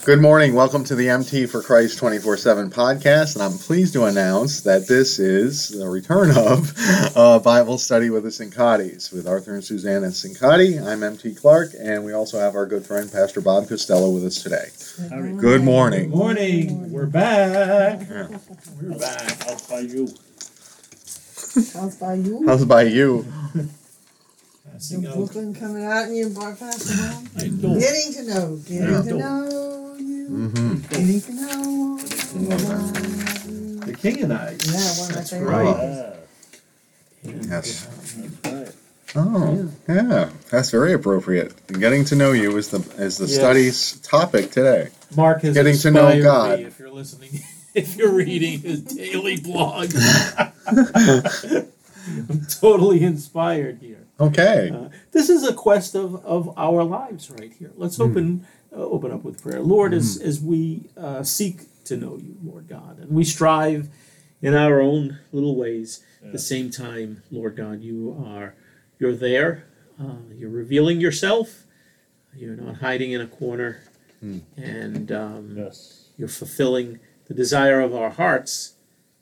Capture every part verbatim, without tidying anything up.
Good morning. Welcome to the M T for Christ twenty-four seven podcast, and I'm pleased to announce that this is the return of uh, Bible Study with the Sincottis, with Arthur and Suzanne and Cincotti. I'm M T Clark, and we also have our good friend Pastor Bob Costello with us today. Good, good morning. Good morning. We're back. Yeah. We're back. How's by you? How's by you? How's by you? Your Brooklyn coming out and you bought Pastor Bob? I know. Getting to know, getting Yeah. to know you, Mm-hmm. getting to know you. The King and I. Yeah, one of my That's favorite right. movies. Yes. That's right. Oh, yeah. That's very appropriate. Getting to know you is the is the Yes. study's topic today. Mark has Getting to know inspired God. me, if you're listening, if you're reading his daily blog. I'm totally inspired here. Okay. Uh, this is a quest of, of our lives right here. Let's open uh, open up with prayer. Lord, as, as we uh, seek to know you, Lord God, and we strive in our own little ways, at the same time, Lord God, you are you're there. Uh, you're revealing yourself. You're not hiding in a corner. Mm. And um, Yes. you're fulfilling the desire of our hearts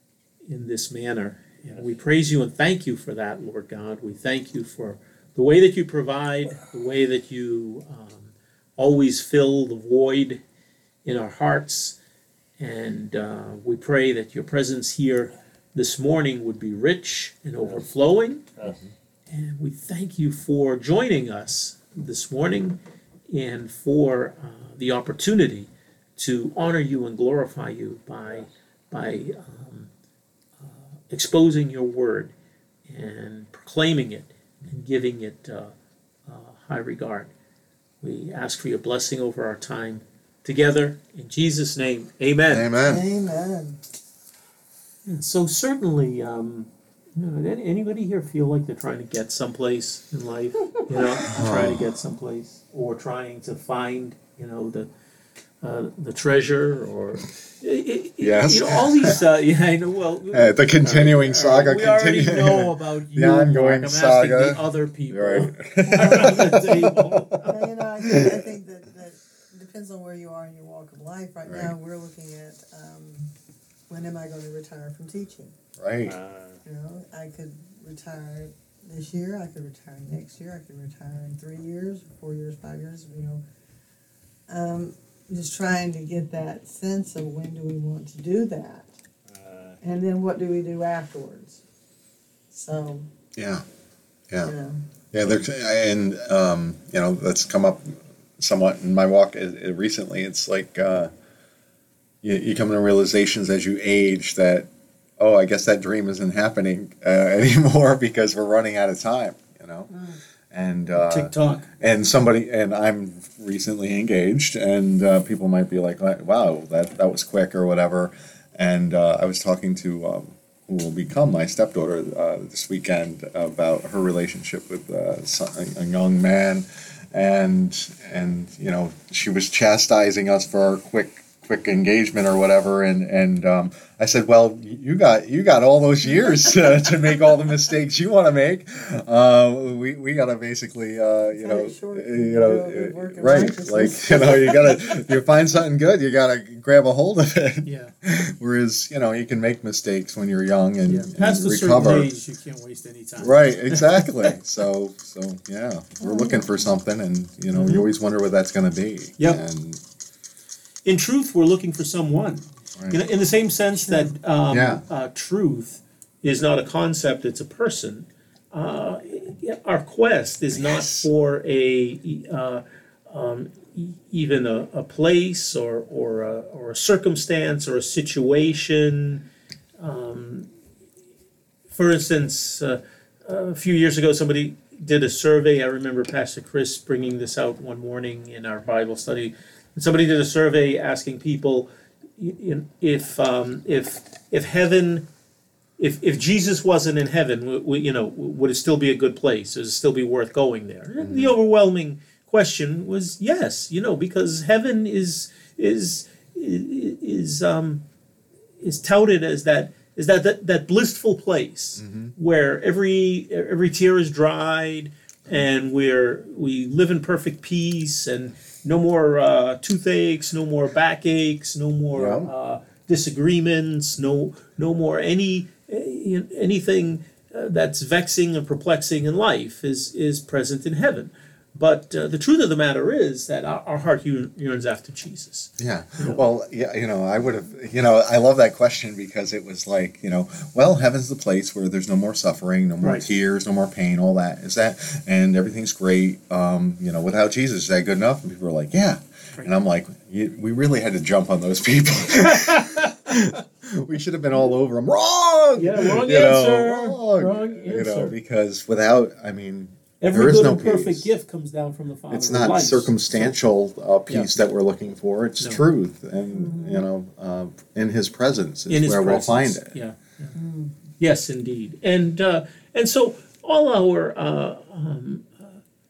in this manner. And we praise you and thank you for that, Lord God. We thank you for the way that you provide, the way that you um, always fill the void in our hearts. And uh, we pray that your presence here this morning would be rich and overflowing. Yes. And we thank you for joining us this morning and for uh, the opportunity to honor you and glorify you by by um, uh, exposing your word and proclaiming it and giving it uh, uh, high regard. We ask for your blessing over our time together. In Jesus' name, amen. Amen. Amen. And so certainly, um, you know, did anybody here feel like they're trying to get someplace in life? You know, trying to get someplace, or trying to find, you know, the uh, the treasure, or it, it, Yes. you know, all these. Uh, yeah, I know. Well, Uh, the continuing saga. we already continue- know about you. The ongoing Mark. I'm saga. asking the other people Right. around the table. Well, you know, I think, I think that, that depends on where you are in your walk of life. Right, Right. now, we're looking at um, when am I going to retire from teaching? Right. Uh, You know, I could retire this year. I could retire next year. I could retire in three years, four years, five years. You know, um, just trying to get that sense of when do we want to do that, uh, and then what do we do afterwards. So, Yeah. Yeah. you know, Yeah. There's, and um, you know, that's come up somewhat in my walk uh, uh, recently. It's like uh, you, you come to realizations as you age that, oh, I guess that dream isn't happening uh, anymore because we're running out of time. You know. Mm. And uh, TikTok. and somebody and I'm recently engaged, and uh, people might be like, "Wow, that that was quick" or whatever. And uh, I was talking to um, who will become my stepdaughter uh, this weekend about her relationship with uh, some- a young man, and and you know, she was chastising us for our quick quick engagement or whatever, and and um, I said, well, you got you got all those years uh, to make all the mistakes you want to make. Uh, we we gotta basically uh, you Cut know it short, you do know a good work in right, righteousness. like you know you gotta you find something good, you gotta grab a hold of it. Yeah. Whereas you know you can make mistakes when you're young and, Yeah. and Past a certain recover. age, you can't waste any time. Right, exactly. so so yeah, we're looking for something, and you know Mhm. you always wonder what that's going to be. Yep. And In truth, we're looking for someone. right. In, in the same sense that um, Yeah. uh, truth is not a concept, it's a person. Uh, our quest is not Yes. for a uh, um, e- even a, a place or or a, or a circumstance or a situation. Um, for instance, uh, a few years ago, somebody did a survey. I remember Pastor Chris bringing this out one morning in our Bible study. Somebody did a survey asking people y- y- if um, if if heaven, if if Jesus wasn't in heaven, w- w- you know, would it still be a good place? Would it still be worth going there? And the overwhelming question was yes, you know, because heaven is is is um, is touted as that is that that, that blissful place Mhm. where every every tear is dried and where we live in perfect peace and no more uh, toothaches, no more backaches, no more Yeah. uh, disagreements, no no more any eh, anything uh, that's vexing and perplexing in life is is present in heaven. But uh, the truth of the matter is that our, our heart yearn- yearns after Jesus. Yeah. Well, yeah, you know, I would have, you know, I love that question because it was like, you know, well, heaven's the place where there's no more suffering, no more Right. tears, no more pain, all that. Is that, and everything's great, um, you know, without Jesus, is that good enough? And people are like, yeah. And I'm like, you, we really had to jump on those people. We should have been all over them. Wrong! Yeah, wrong You know, answer. wrong. Wrong You know, answer. because without, I mean, Every there is good no and perfect peace. gift comes down from the Father. It's of not lights. circumstantial uh, peace that we're looking for. It's No. truth, and you know, uh, in His presence is In His where presence. we'll find it. Yeah. yeah. Yes, indeed. And uh, and so all our uh, um, uh,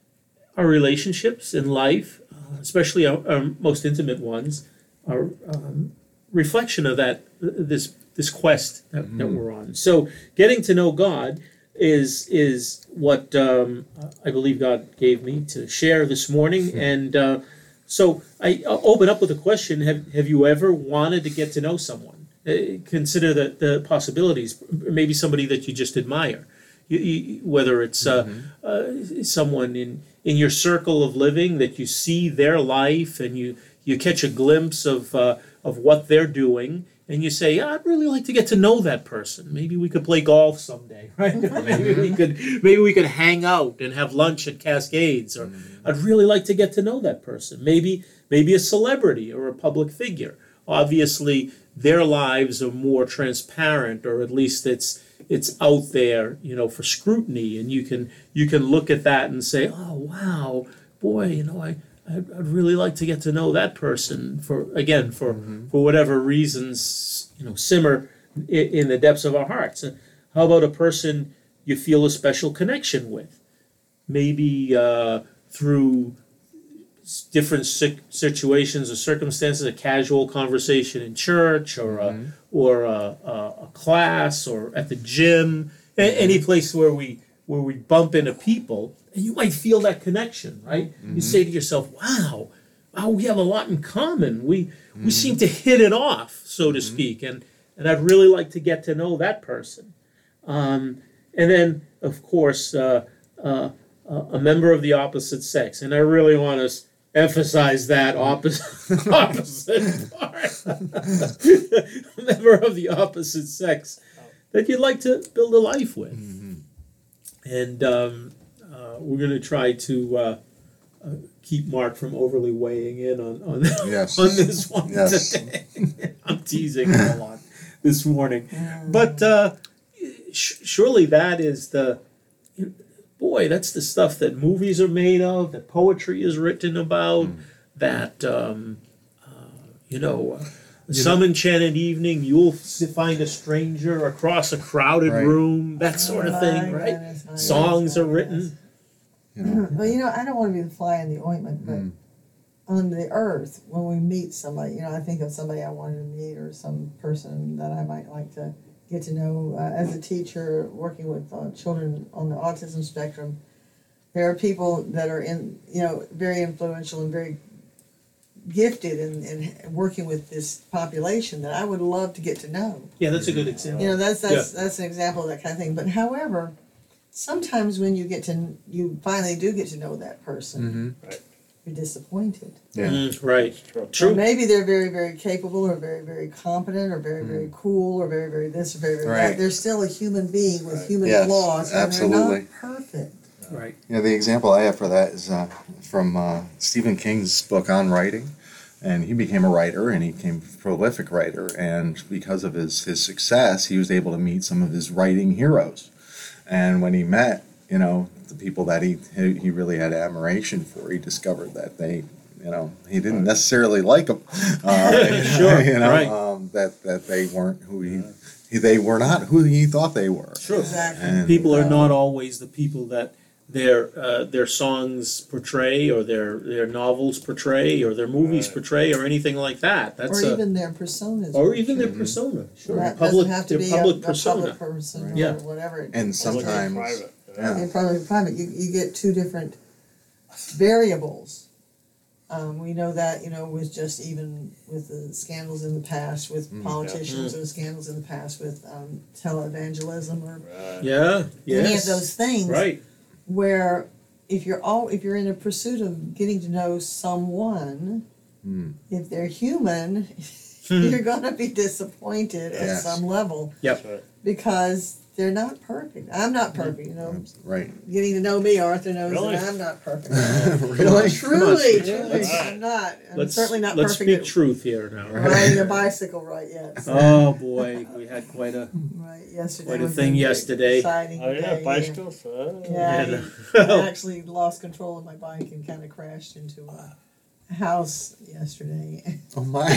our relationships in life, uh, especially our, our most intimate ones, are um, reflection of that this this quest that, that we're on. So getting to know God is is what um, I believe God gave me to share this morning. And uh, so I I'll open up with a question: Have Have you ever wanted to get to know someone? Uh, consider the the possibilities. Maybe somebody that you just admire. You, you, whether it's uh, uh, someone in in your circle of living that you see their life and you you catch a glimpse of uh, of what they're doing. And you say, yeah, I'd really like to get to know that person. Maybe we could play golf someday, right? maybe we could maybe we could hang out and have lunch at Cascades. Or I'd really like to get to know that person. Maybe maybe a celebrity or a public figure. Obviously, their lives are more transparent, or at least it's it's out there, you know, for scrutiny. And you can you can look at that and say, oh wow, boy, you know, I. I'd, I'd really like to get to know that person for again for mm-hmm. for whatever reasons, you know, simmer in, in the depths of our hearts. Uh, how about a person you feel a special connection with? Maybe uh, through different situations or circumstances, a casual conversation in church, or mm-hmm. a, or a, a, a class, or at the gym, mm-hmm. a, any place where we where we bump into people. And you might feel that connection, right? Mm-hmm. You say to yourself, wow, wow, we have a lot in common. We mm-hmm. we seem to hit it off, so to mm-hmm. speak. And, and I'd really like to get to know that person. Um, and then, of course, uh, uh, a member of the opposite sex. And I really want to emphasize that opposite, opposite part. A member of the opposite sex that you'd like to build a life with. Mm-hmm. And... Um, Uh, we're going to try to uh, uh, keep Mark from overly weighing in on on, yes. on this one yes. today. I'm teasing him a lot this morning. But uh, sh- surely that is the, boy, that's the stuff that movies are made of, that poetry is written about, mm. that, um, uh, you know... Uh, Some know, enchanted evening, you'll find a stranger across a crowded right. room, that sort of thing, right? Goodness, Songs goodness, are written. You know. Well, you know, I don't want to be the fly in the ointment, but mm. on the earth, when we meet somebody, you know, I think of somebody I wanted to meet or some person that I might like to get to know. Uh, as a teacher working with uh, children on the autism spectrum, there are people that are in, you know, very influential and very gifted in, in working with this population that I would love to get to know. Yeah, that's a good example. You know, that's that's yeah. that's an example of that kind of thing. But however, sometimes when you get to you finally do get to know that person, mm-hmm. right. you're disappointed. Yeah, mm, right. True. True. Or maybe they're very very capable, or very very competent, or very mm. very cool, or very very this, or very very right. that. They're still a human being with right. human yes, flaws, and absolutely. they're not perfect. Right. Yeah, the example I have for that is uh, from uh, Stephen King's book On Writing. And he became a writer, and he became a prolific writer. And because of his, his success, he was able to meet some of his writing heroes. And when he met, you know, the people that he he really had admiration for, he discovered that they, you know, he didn't necessarily like them. Uh, sure, you know, right. um, that that they weren't who he, he they were not who he thought they were. Sure, exactly. And, people are uh, not always the people that their uh, their songs portray, or their their novels portray, or their movies right. portray, or anything like that. That's or a, even their personas. Or even their persona. Sure, that public, doesn't have to their be public a, persona. a public person right. yeah. or whatever. And sometimes, yeah. in private, private, you you get two different variables Um, we know that, you know, with just even with the scandals in the past with Mm. politicians Yeah. or scandals in the past with um, televangelism or Right. Yeah, yes. any of those things, Right. where if you're all if you're in a pursuit of getting to know someone, Mm. if they're human, you're gonna be disappointed at Yes. some level Yep. That's right. because they're not perfect. I'm not perfect, you know. Right. Getting to know me, Arthur knows Really? that I'm not perfect. Really? Truly, Come on. truly, Let's- I'm not. I'm Let's certainly not let's perfect speak at truth here now. riding a bicycle right yet. So, Oh boy, we had quite a right, yesterday quite a was thing very yesterday. Exciting Oh yeah, day, bicycles. Oh. Yeah, And, I uh, actually lost control of my bike and kind of crashed into a house yesterday, Oh my.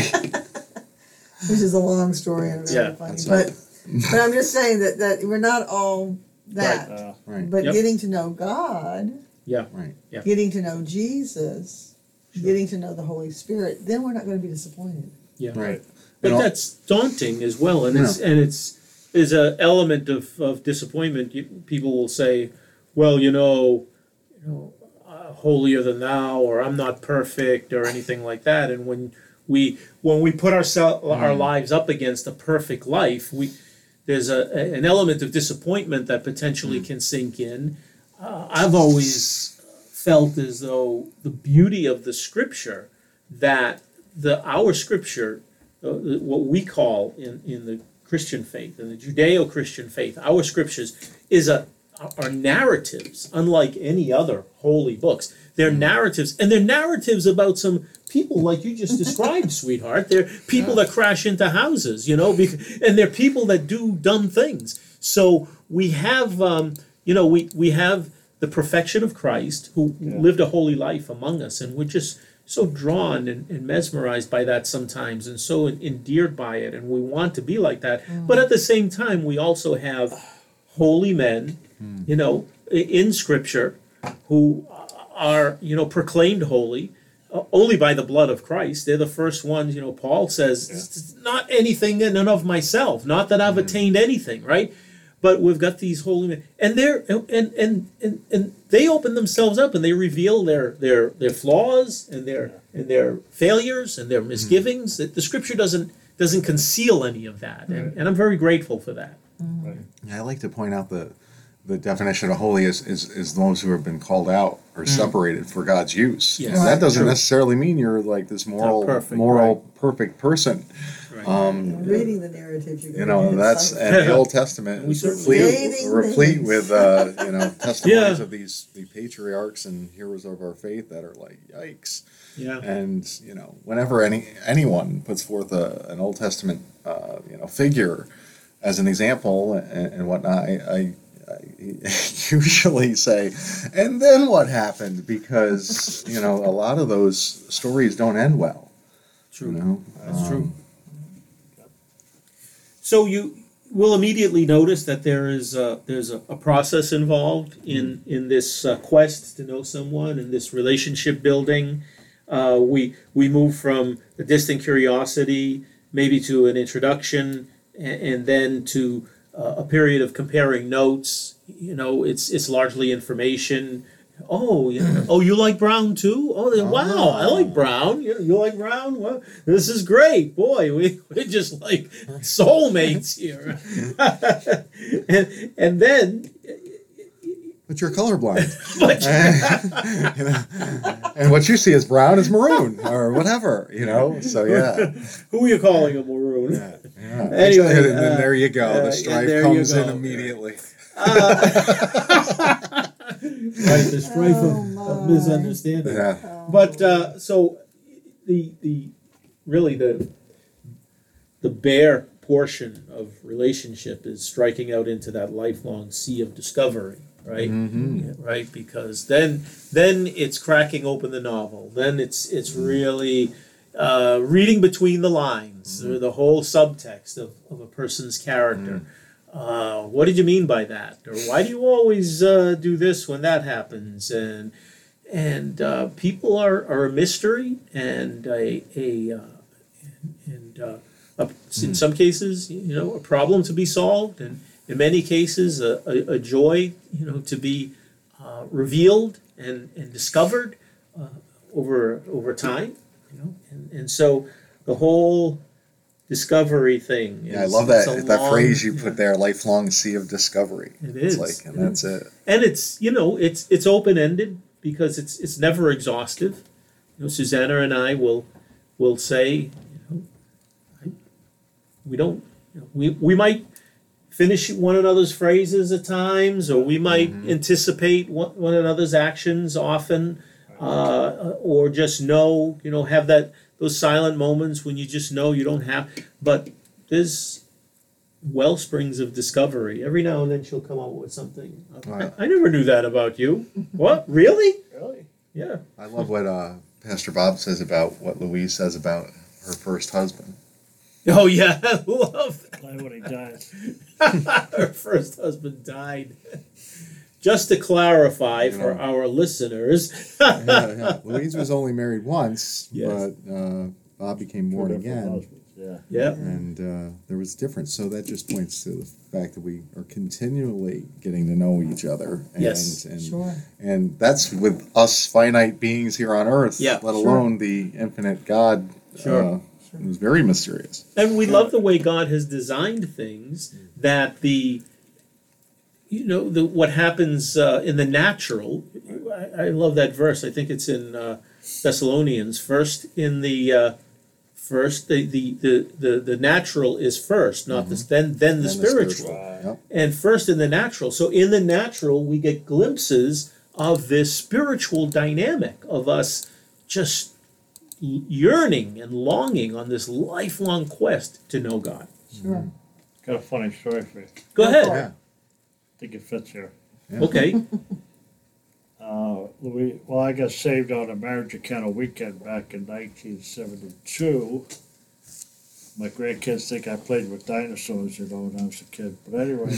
which is a long story and very Yeah, funny. that's But but I'm just saying that that we're not all that. Uh, Right. But Yep. getting to know God, Right. getting to know Jesus, getting to know the Holy Spirit, then we're not going to be disappointed. Yeah. Right. But And all- that's daunting as well, and it's and it's is a element of, of disappointment. You, people will say, "Well, you know, you know, uh, holier than thou," or "I'm not perfect," or anything like that. And when we when we put ourselves our lives up against a perfect life, we there's a, a- an element of disappointment that potentially can sink in. Uh, I've always felt as though the beauty of the Scripture, that the our Scripture, uh, what we call in, in the Christian faith, in the Judeo-Christian faith, our Scriptures is a are narratives, unlike any other holy books. They're narratives, and they're narratives about some people like you just described, sweetheart. They're people that crash into houses, you know, bec- and they're people that do dumb things. So we have, um, you know, we, we have the perfection of Christ, who Yeah. lived a holy life among us, and we're just so drawn and, and mesmerized by that sometimes, and so endeared by it, and we want to be like that. But at the same time, we also have holy men, you know, i- in Scripture, who are, you know, proclaimed holy uh, only by the blood of Christ. They're the first ones, you know, Paul says, "It's not anything in and of myself, not that I've attained anything," right? But we've got these holy men, and they're and and and, and they open themselves up and they reveal their their their flaws and their and their failures and their misgivings. That the Scripture doesn't doesn't conceal any of that, and, and I'm very grateful for that. right. Yeah, I like to point out the the definition of holy is, is, is those who have been called out or separated for God's use. Yes. And that doesn't True. necessarily mean you're like this moral, perfect, moral, perfect person. Right. Um, Reading the narrative, you're you gonna know, get that's excited. and the Old Testament We is certainly replete, do. replete with uh, you know testimonies Yeah. of these the patriarchs and heroes of our faith that are like yikes. Yeah. And you know, whenever any anyone puts forth a, an Old Testament uh, you know figure as an example and, and whatnot, I, I, I usually say, and then what happened? Because you know, a lot of those stories don't end well. True. You know, That's Um, true. So you will immediately notice that there is a, there's a, a process involved in in this uh, quest to know someone and this relationship building. Uh, we we move from a distant curiosity maybe to an introduction, and, and then to uh, a period of comparing notes. You know, it's it's largely information. Oh, yeah. Oh, you like Brown too? Oh, then, wow, I like Brown. You, you like Brown? Well, this is great, boy. We we're just like soulmates here. and and then, but you're colorblind. but You know, and what you see as brown is maroon or whatever, you know. So yeah, who are you calling a maroon? yeah. yeah. Anyway, and then uh, there you go. uh, the strife and there you comes in go. immediately. Right, the strife Oh, of, my. of misunderstanding. Yeah, But uh, so the the really the the bare portion of relationship is striking out into that lifelong sea of discovery, right? Mhm. Yeah, right, because then then it's cracking open the novel. Then it's it's really uh, reading between the lines, or the whole subtext of, of a person's character. Uh, what did you mean by that? Or why do you always uh, do this when that happens? And and uh, people are, are a mystery and a a uh, and uh, a, in some cases, you know, a problem to be solved, and in many cases, a, a, a joy, you know, to be uh, revealed and and discovered. Uh, over over time, you know, and, and so the whole discovery thing. Is, Yeah, I love that it's a that long- phrase you yeah. put there, lifelong sea of discovery. It It's is. like, and It that's it. And it's you know it's it's open ended because it's it's never exhaustive. You know, Susanna and I will will say, you know, I, we don't you know, we we might finish one another's phrases at times, or we might Mm-hmm. anticipate one, one another's actions often, uh, or just know you know have that those silent moments when you just know you don't have. But there's well springs of discovery. Every now and then she'll come up with something. Wow. I, I never knew that about you. What? Really? Really? Yeah. I love what uh, Pastor Bob says about what Louise says about her first husband. Oh yeah, I love that. Glad when he died. Her first husband died. Just to clarify You for know. our listeners. yeah, yeah. Louise was only married once, Yes. but uh, Bob became Two born different again, husbands, Yeah. Yeah. and uh, there was a difference. So that just points to the fact that we are continually getting to know each other. And, Yes. and, Sure. and that's with us finite beings here on earth, Yeah, let sure. alone the infinite God. Sure. Uh, it was very mysterious. And we love the way God has designed things that the, you know, the what happens uh, in the natural. I, I love that verse. I think it's in uh, Thessalonians. First in the uh, first the, the, the, the, the natural is first, not the then then the And spiritual. Right. Yep. And first in the natural. So in the natural, we get glimpses of this spiritual dynamic of us just yearning and longing on this lifelong quest to know God. Sure. Got a funny story for you. Go ahead. Yeah. I think it fits here. Yeah. Okay. Uh, Louis, well, I got saved on a marriage account weekend back in nineteen seventy-two. My grandkids think I played with dinosaurs, you know, when I was a kid. But anyway,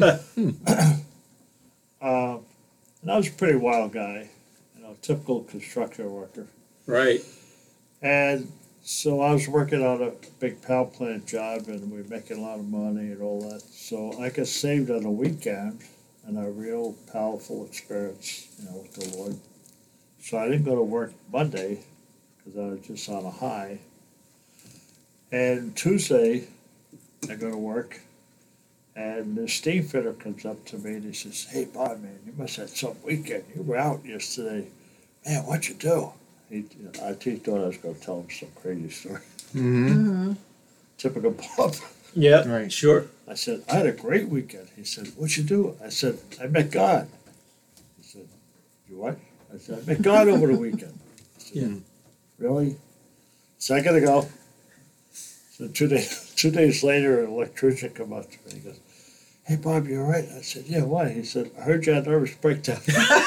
uh, and I was a pretty wild guy, you know, typical construction worker. Right. And so I was working on a big power plant job, and we were making a lot of money and all that. So I got saved on a weekend, and a real powerful experience, you know, with the Lord. So I didn't go to work Monday because I was just on a high. And Tuesday, I go to work, and the steam fitter comes up to me and he says, "Hey, Bob, man, you must have some weekend. You were out yesterday. Man, what'd you do?" He, I just thought I was going to tell him some crazy story. Mm-hmm. Mm-hmm. Typical Bob. Yeah. Right. Sure. I said, "I had a great weekend." He said, "What'd you do?" I said, "I met God." He said, "You what?" I said, "I met God over the weekend." I said, Yeah. "Really?" So I gotta go. So two days two days later, an electrician come up to me. He goes, "Hey, Bob, you all right?" I said, "Yeah, why?" He said, "I heard you had a nervous breakdown."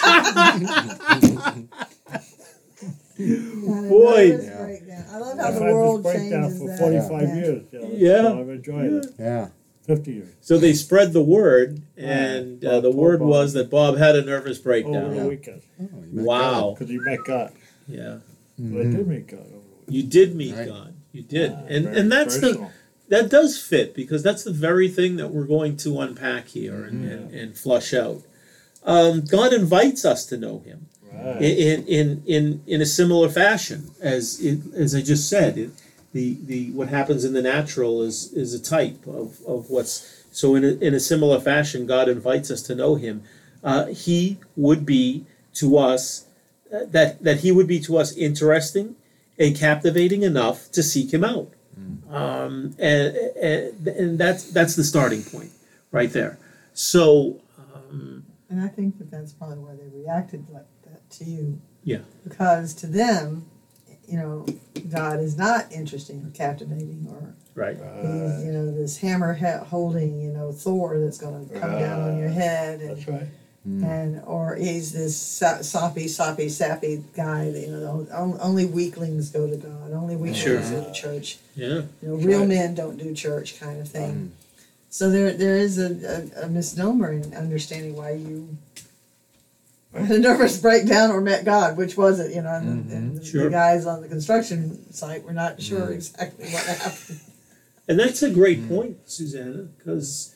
Boy. Yeah. Breakdown. I love how I've the had world this breakdown changes for that. forty-five Yeah. years. You know, Yeah. So I've enjoyed it. Yeah. fifty years. So they spread the word, and uh, the Bob- word Bob- was that Bob had a nervous Over breakdown. the weekend. Oh, you met Wow. Because you met God. Yeah. But I did meet God over the weekend. You did meet Right. God. You did. Ah, and very and that's the personal. that does fit because that's the very thing that we're going to unpack here and, and, and flush out. Um, God invites us to know Him Right. in in in, in a similar fashion as it, as I just said. It, the the what happens in the natural is is a type of, of what's so in a, in a similar fashion. God invites us to know Him. Uh, he would be to us uh, that that He would be to us interesting and captivating enough to seek Him out. Um, and, and and that's that's the starting point right there. So um, And I think that that's probably why they reacted like that to you. Yeah. Because to them, you know, God is not interesting or captivating or right, he's, you know, this hammer he- holding, you know, Thor that's going to come down on your head. And, That's right. and or he's this so- soppy, soppy, sappy guy that, you know, on- only weaklings go to God. Only weaklings Sure. go to church. yeah, You know, real right. men don't do church kind of thing. So there, there is a, a, a misnomer in understanding why you had a nervous breakdown or met God, which was it? You know, and, and the, Sure. the guys on the construction site were not sure exactly what happened. and that's a great point, Susanna, because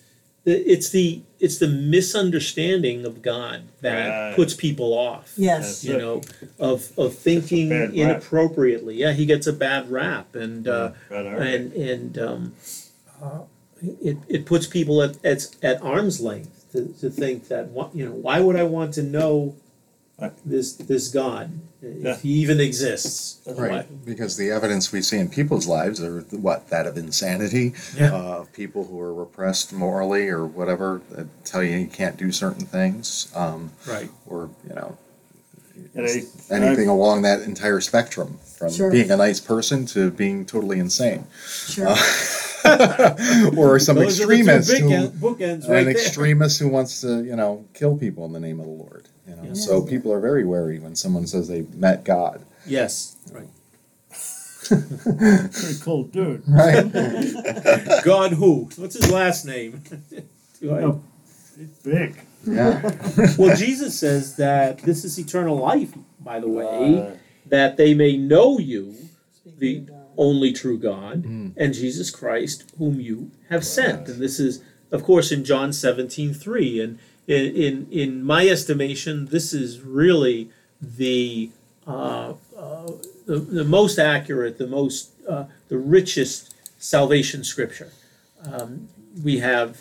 the, it's the it's the misunderstanding of God that Right. puts people off. Yes. You know, of of thinking bad rap. inappropriately. Yeah, he gets a bad rap, and uh, Right, all right. and and um, uh, it it puts people at at, at arm's length to, to think that what you know why would I want to know Right. this this God Yeah. if he even exists? Right, Why- because the evidence we see in people's lives are what, that of insanity, Yeah. uh, of people who are repressed morally or whatever, that tell you you can't do certain things, um, Right. or, you know, And I- anything along that entire spectrum, from Sure. being a nice person to being totally insane. Sure. Or some Those are the two extremist big who, en- bookends right an there. extremist who wants to, you know, kill people in the name of the Lord. You know, Yeah. so people are very wary when someone says they met God. Yes. Right. Pretty cool dude. Right. God who? What's his last name? Do I- No. He's big. Yeah. Well, Jesus says that this is eternal life, by the way, Uh, that they may know you, Speaking the of God. only true God, and Jesus Christ, whom you have sent. And this is, of course, in John seventeen three. And in, in, in my estimation, this is really the, uh, uh, the, the most accurate, the most, uh, the richest salvation scripture. Um, we have,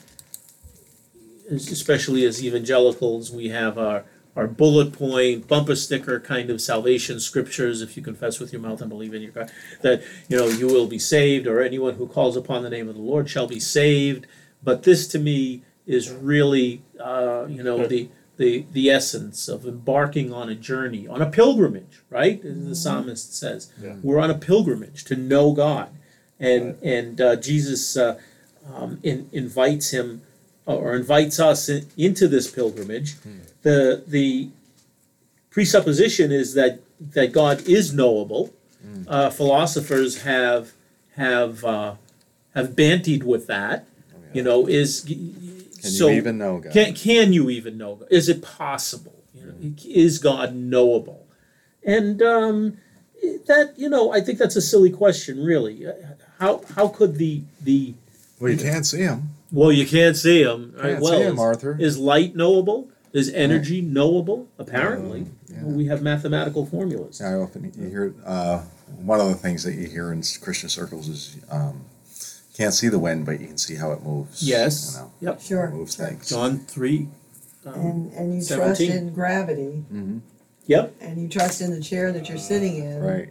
especially as evangelicals, we have our, our bullet point, bumper sticker kind of salvation scriptures. If you confess with your mouth and believe in your God, that you know you will be saved, or anyone who calls upon the name of the Lord shall be saved. But this, to me, is really uh, you know the the the essence of embarking on a journey, on a pilgrimage, right? As the psalmist says, Yeah. we're on a pilgrimage to know God, and and uh, Jesus uh, um, in, invites him or invites us in, into this pilgrimage. The the presupposition is that that God is knowable. Uh, philosophers have have uh, have bantied with that. You know, is Can so you even know God? can can you even know God? Is it possible? You know, is God knowable? And um, that you know, I think that's a silly question, really. How how could the the Well, you can't see him. well, you can't see him. Right? Can't Well, see him, is, Arthur. is light knowable? Is energy knowable? Apparently, Um, yeah. we have mathematical formulas. I often you hear uh, one of the things that you hear in Christian circles is um, can't see the wind, but you can see how it moves. Yes. You know, Yep. Sure. it moves sure. things. John three. Um, And, and you seventeen. trust in gravity, Mm-hmm. Yep. and you trust in the chair that you're sitting in Right.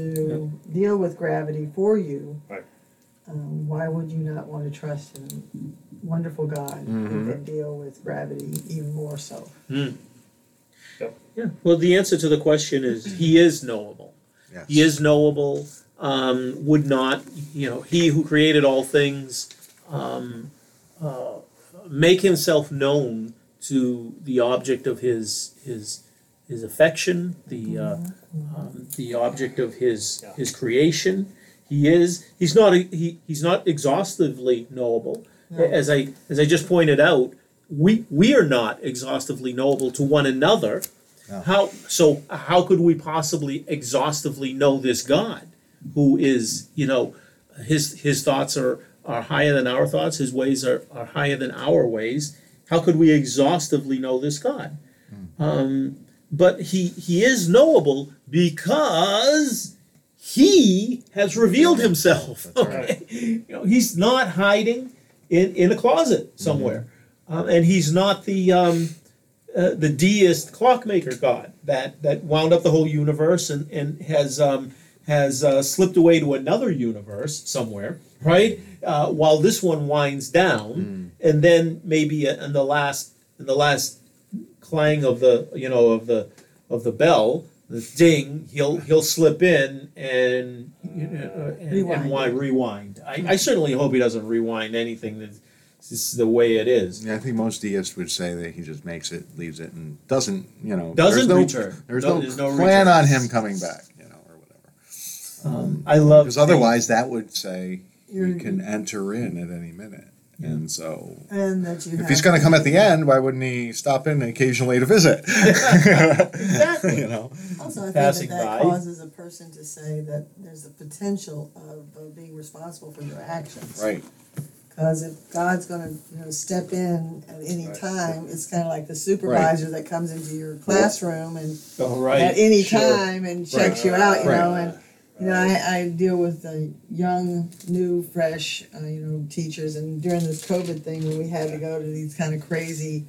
to deal with gravity for you. Right. Um, why would you not want to trust in a wonderful God who Mhm. can deal with gravity even more so? Mm. Yep. Yeah. Well, the answer to the question is he is knowable. Yes. He is knowable. Um, would not, you know, he who created all things um, uh, make himself known to the object of his his his affection, the uh, um, the object of his Yeah. his creation. He is. He's not. He, he's not exhaustively knowable. No. As I as I just pointed out, we we are not exhaustively knowable to one another. No. How so? How could we possibly exhaustively know this God, who is, you know, his his thoughts are are higher than our thoughts. His ways are are higher than our ways. How could we exhaustively know this God? Um, but he he is knowable because he has revealed himself. That's right. Okay? You know, he's not hiding in, in a closet somewhere, um, and he's not the um, uh, the deist clockmaker god that, that wound up the whole universe and and has um, has uh, slipped away to another universe somewhere, right? Uh, while this one winds down, and then maybe in the last in the last clang of the you know of the of the bell, the ding, he'll he'll slip in and you know, and, Rewind. and why rewind. I, I certainly hope he doesn't rewind anything that's just the way it is. Yeah, I think most deists would say that he just makes it, leaves it, and doesn't, you know, Doesn't there's no, return. There's No- no, there's no plan return. on him coming back, you know, or whatever. Um, I love Because otherwise, that would say You're- you can enter in at any minute, and so And that you if have he's going to come at the end, why wouldn't he stop in occasionally to visit? Exactly. You know, Also, I think passing that that by. causes a person to say that there's a potential of uh, being responsible for their actions. right? Because if God's going to, you know, step in at any Right. time, it's kind of like the supervisor that comes into your classroom and Oh, right. at any Sure. time and checks you out, you Right. know. And you know, I, I deal with the young, new, fresh, uh, you know, teachers. And during this COVID thing, when we had to go to these kind of crazy,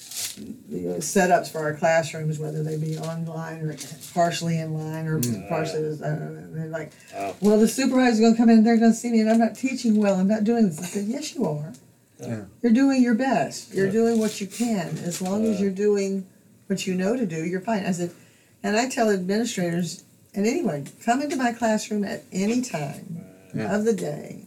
you know, setups for our classrooms, whether they be online or partially in line or partially, I don't know, they're like, Oh. well, the supervisor's going to come in and they're going to see me and I'm not teaching well, I'm not doing this. I said, yes, you are. Yeah. You're doing your best. You're doing what you can. As long as you're doing what you know to do, you're fine. I said, and I tell administrators, and anyone, come into my classroom at any time Yeah. of the day.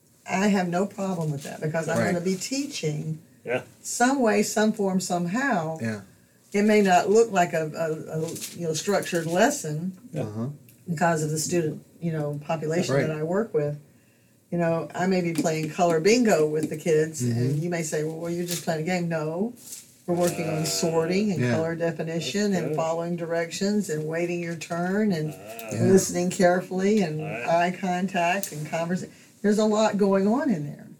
I have no problem with that because I'm Right. going to be teaching Yeah. some way, some form, somehow. Yeah. It may not look like a, a, a you know structured lesson Uh-huh. because of the student you know population Right. that I work with. You know, I may be playing color bingo with the kids, Mm-hmm. and you may say, "Well, well, you're just playing a game." No, we're working on sorting and Yeah. color definition That's and good. following directions and waiting your turn and Yeah. listening carefully and Right. eye contact and conversation. There's a lot going on in there.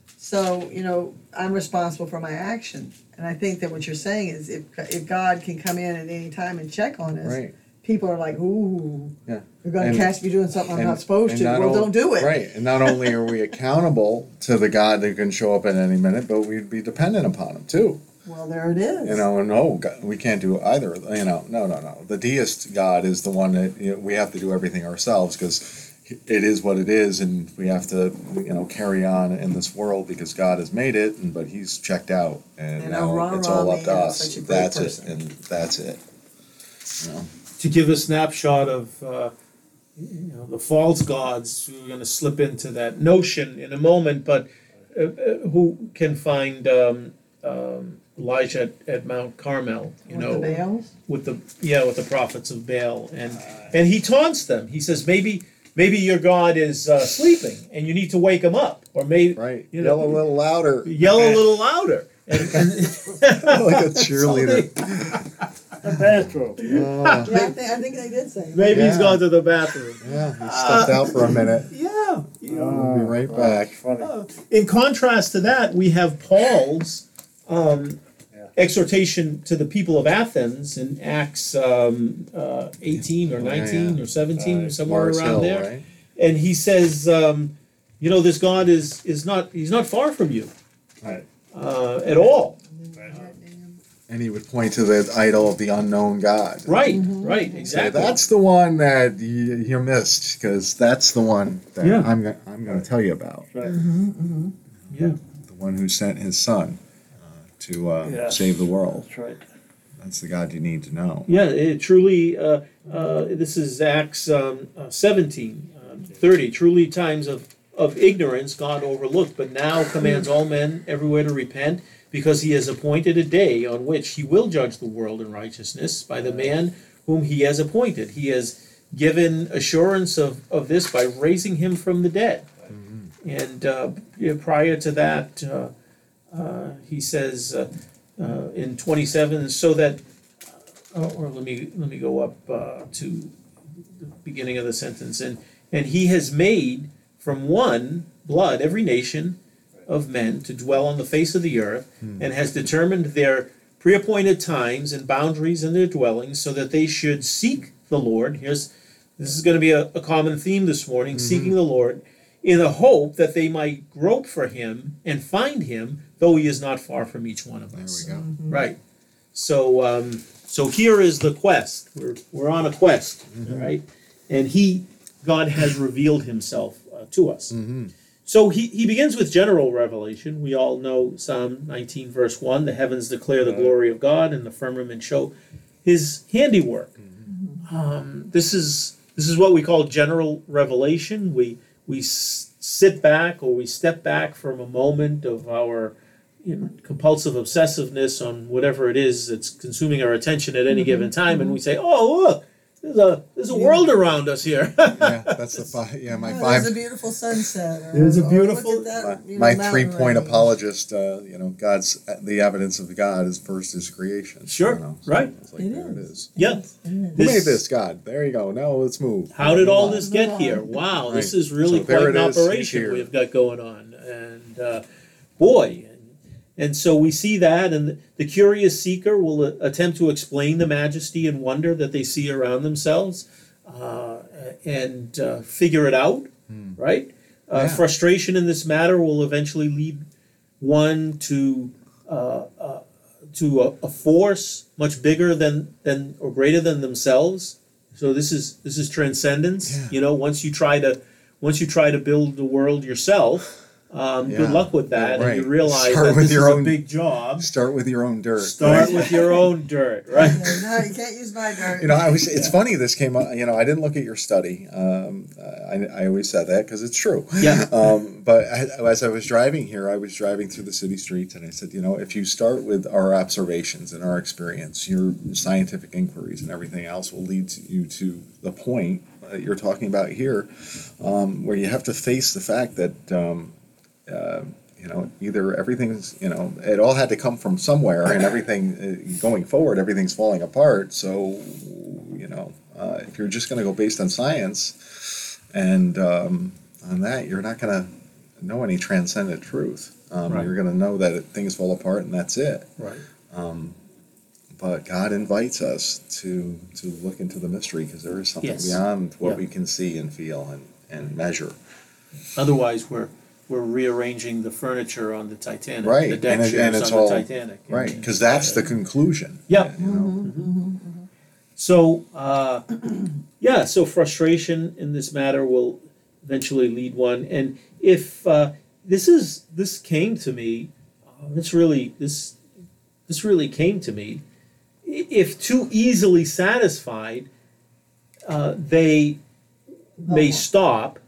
So, you know, I'm responsible for my action. And I think that what you're saying is if, if God can come in at any time and check on us, Right. people are like, ooh, Yeah. you're going And- to catch me doing something I'm and- not supposed and to. not Well, on- don't do it. Right. And not only are we accountable to the God that can show up at any minute, but we'd be dependent upon him too. Well, there it is. You know, and no, God, we can't do either. You know, no, no, no. The deist God is the one that you know, we have to do everything ourselves because it is what it is, and we have to, you know, carry on in this world because God has made it, and but He's checked out, and, And now a rah, it's rah all up man to is us. such a great That's person. it, and that's it. You know? To give a snapshot of uh, you know the false gods, we're going to slip into that notion in a moment, but uh, uh, who can find um, um, Elijah at, at Mount Carmel? You With know, the Baals? with the yeah, with the prophets of Baal, and and he taunts them. He says maybe maybe your God is uh, sleeping and you need to wake him up, or maybe Right. you know, Yell a little louder. yell a little louder. And, and Like a cheerleader. The bathroom. Oh, Yeah, I, think, I think they did say that. maybe he's Yeah. gone to the bathroom. yeah, he stepped out for a minute. Yeah. We'll be right back. Funny. Uh, in contrast to that, we have Paul's um, Yeah. exhortation to the people of Athens in Acts um, uh, eighteen or Oh, yeah, nineteen yeah. or seventeen or Right. somewhere Mars around Hill, there. right? And he says, um, you know, this God is is not he's not far from you Right. uh, at all. And he would point to the idol of the unknown God. Right, Mm-hmm. right, Say, exactly. that's the one that you, you missed because that's the one that Yeah. I'm go- I'm going to tell you about. Right. yeah. The one who sent his son uh, to uh, Yes. save the world. That's right. That's the God you need to know. Yeah, it truly, uh, uh, this is Acts um, uh, seventeen, uh, thirty. Truly times of, of ignorance God overlooked, but now commands all men everywhere to repent, because he has appointed a day on which he will judge the world in righteousness by the man whom he has appointed. He has given assurance of, of this by raising him from the dead. And uh, yeah, prior to that, uh, uh, he says uh, uh, in twenty-seven, so that uh, or let me let me go up uh, to the beginning of the sentence, and and he has made from one blood every nation of men to dwell on the face of the earth, and has determined their preappointed times and boundaries in their dwellings, so that they should seek the Lord. Here's this is going to be a, a common theme this morning: seeking the Lord, in the hope that they might grope for him and find him, though he is not far from each one of There us. we go. Right. So um, so here is the quest. We're we're on a quest, all right? And he, God has revealed himself uh, to us. Mm-hmm. So he, he begins with general revelation. We all know Psalm nineteen, verse one, the heavens declare the glory of God, and the firmament show his handiwork. Um, this is this is what we call general revelation. We we s- sit back, or we step back from a moment of our you know, compulsive obsessiveness on whatever it is that's consuming our attention at any given time, and we say, "Oh, look, there's a there's a world around us here. Yeah, that's the five. Yeah, my Oh, five. there's a beautiful sunset. Or, There's a or beautiful- look at that, My, you know, my mountain three-point range. apologist. Uh, you know, God's the evidence of God is first His creation. Sure, you know, so right. It's like, It there it is. is. Yeah. It is. Who This- made this? God. There you go. Now let's move. How did all Move this on. get here? Wow, this Right. is really So there quite an it is, he's operation here. we've got going on, and uh, boy, and, and so we see that, and the, the curious seeker will uh, attempt to explain the majesty and wonder that they see around themselves, uh, and uh, figure it out, right? Uh, Yeah. Frustration in this matter will eventually lead one to uh, uh, to a, a force much bigger than than or greater than themselves. So this is this is transcendence. Yeah. You know, once you try to once you try to build the world yourself, um, good Yeah. luck with that, Right. and you realize Start that with this your is own- a big job. Start with your own dirt. Start right? with your own dirt, right? Yeah, no, you can't use my dirt. You know, I was. It's funny. This came up. You know, I didn't look at your study. Um, I, I always said that because it's true. Yeah. Um, but I, as I was driving here, I was driving through the city streets, and I said, you know, if you start with our observations and our experience, your scientific inquiries and everything else will lead to you to the point that you're talking about here, um, where you have to face the fact that. Um, uh, you know, either everything's, you know, it all had to come from somewhere, and everything uh, going forward, everything's falling apart. So, you know, uh, if you're just going to go based on science and um, on that, you're not going to know any transcendent truth. Um, Right. You're going to know that it, things fall apart and that's it. Right. Um, but God invites us to to look into the mystery because there is something Yes. beyond what Yeah. we can see and feel and, and measure. Otherwise, we're we're rearranging the furniture on the Titanic, Right, the deck and it- chairs and it's on all- the Titanic, Right, And- because that's the conclusion. Yeah. You know? So, uh, yeah, so frustration in this matter will eventually lead one. And if uh, this is this came to me, uh, this really this this really came to me. I- If too easily satisfied, uh, they may Oh. stop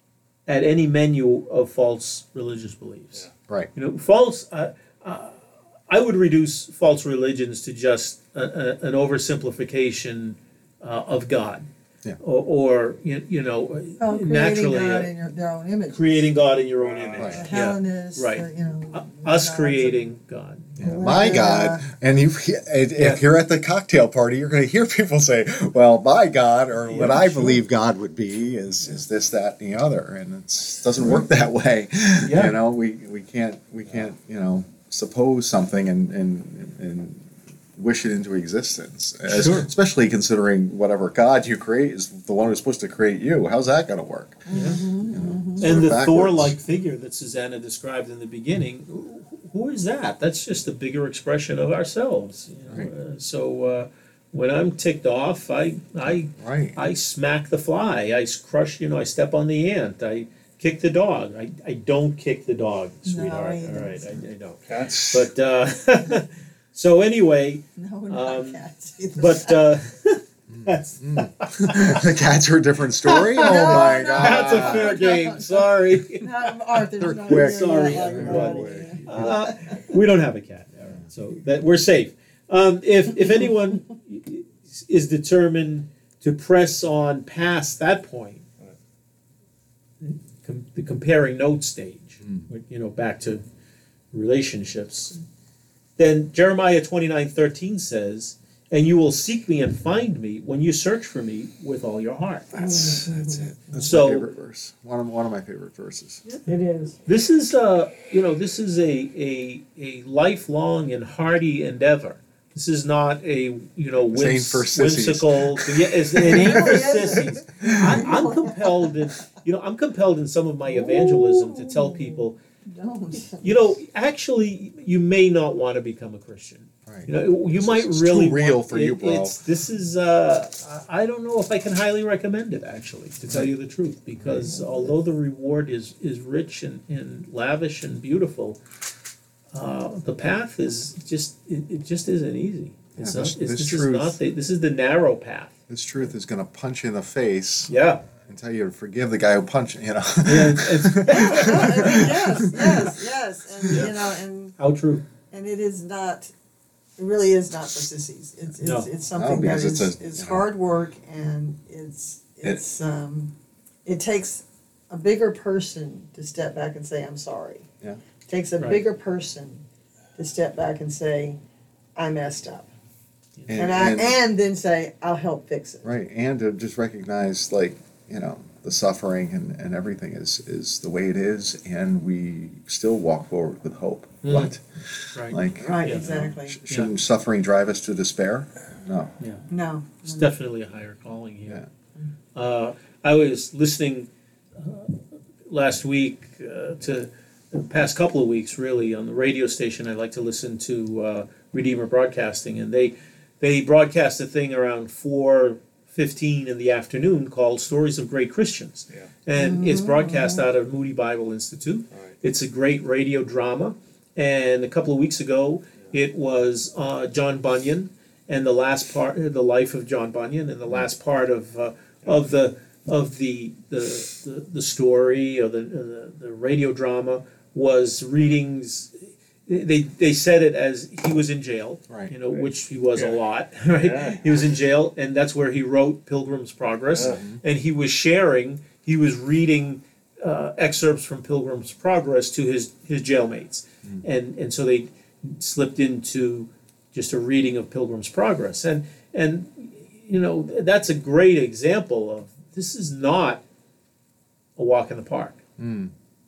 at any menu of false religious beliefs. Right. You know, false. Uh, uh, I would reduce false religions to just a, a, an oversimplification uh, of God, Yeah. or, or you, you know, Oh, creating naturally God uh, in your, their own image. creating God in your own image. Right. The Yeah, Hellenists, right. the, you know, Uh, us gods creating God. Yeah, Well, my yeah. God. And you, if Yeah. you're at the cocktail party, you're going to hear people say, well, my God, or what Yeah, I sure. believe God would be is, is this, that, and the other. And it doesn't work that way. Yeah. You know, we, we can't, we can't, you know, suppose something and, and, and wish it into existence. As- Sure. Especially considering whatever God you create is the one who's supposed to create you. How's that going to work? You know, sort And of the backwards. Thor-like figure that Susanna described in the beginning, who- who is that? That's just a bigger expression of ourselves. You know? Right. Uh, so uh, when I'm ticked off, I, I Right. I smack the fly. I s- crush, you know, I step on the ant. I kick the dog. I, I don't kick the dog, sweetheart. he All right, doesn't. I, I don't. Cats. But uh, so anyway, No, not Um, cats either. but uh, that's The cats are a different story? Oh No, my no, God. that's a fair game. Sorry, No, Arthur's They're not quick. doing Sorry, that like everybody. everybody. uh, we don't have a cat, all right, so that we're safe. Um, if if anyone is determined to press on past that point, com- the comparing note stage, you know, back to relationships, then Jeremiah twenty-nine thirteen says, "And you will seek me and find me when you search for me with all your heart." That's, that's it. That's So- my favorite verse. One of, one of my favorite verses. It is. This is uh you know this is a a a lifelong and hearty endeavor. This is not a you know This ain't whims, for sissies. whimsical. Yeah, it's, it ain't for Really isn't. sissies. I, I'm compelled in you know I'm compelled in some of my evangelism to tell people Don't. you know actually you may not want to become a Christian. Right. You know you This might is really too real want- for you, it- bro. It's, this is uh I I don't know if I can highly recommend it actually to tell you the truth because although the reward is is rich and, and lavish and beautiful, uh, the path is just it, it just isn't easy. It's Yeah, not, this- it's, this this is truth- not the, this is the narrow path. This truth is going to punch you in the face Yeah. and tell you to forgive the guy who punched you, you know. And it's- yes, yes, yes, and you know, and how true. and it is not. it really is not for sissies. It's it's, No. it's something No, that because is, it's a- is you know. hard work, and it's it's um it takes a bigger person to step back and say I'm sorry. Yeah. It takes a Right. bigger person to step back and say I messed up, And, and, I and- and then say I'll help fix it. right, and to just recognize, like, you know, the suffering and, and everything is, is the way it is, and we still walk forward with hope. Mm. What? Right. Like, Right, Yeah. exactly. sh- shouldn't suffering drive us to despair? No. Yeah. No, It's no. definitely a higher calling here. Uh, I was listening uh, last week uh, to the past couple of weeks, really, on the radio station. I like to listen to uh, Redeemer Broadcasting, and they they broadcast a thing around four fifteen in the afternoon called "Stories of Great Christians," Yeah. and it's broadcast out of Moody Bible Institute. Right. It's a great radio drama, and a couple of weeks ago, it was uh, John Bunyan and the last part, the life of John Bunyan, and the last part of uh, of the of the the, the, the story or the, the the radio drama was readings. They they said it as he was in jail, Right. you know, which he was a Yeah. lot, right? Yeah. He was in jail, and that's where he wrote Pilgrim's Progress, Yeah. and he was sharing, he was reading uh, excerpts from Pilgrim's Progress to his his jailmates, and and so they slipped into just a reading of Pilgrim's Progress, and and you know that's a great example of this is not a walk in the park. Mm.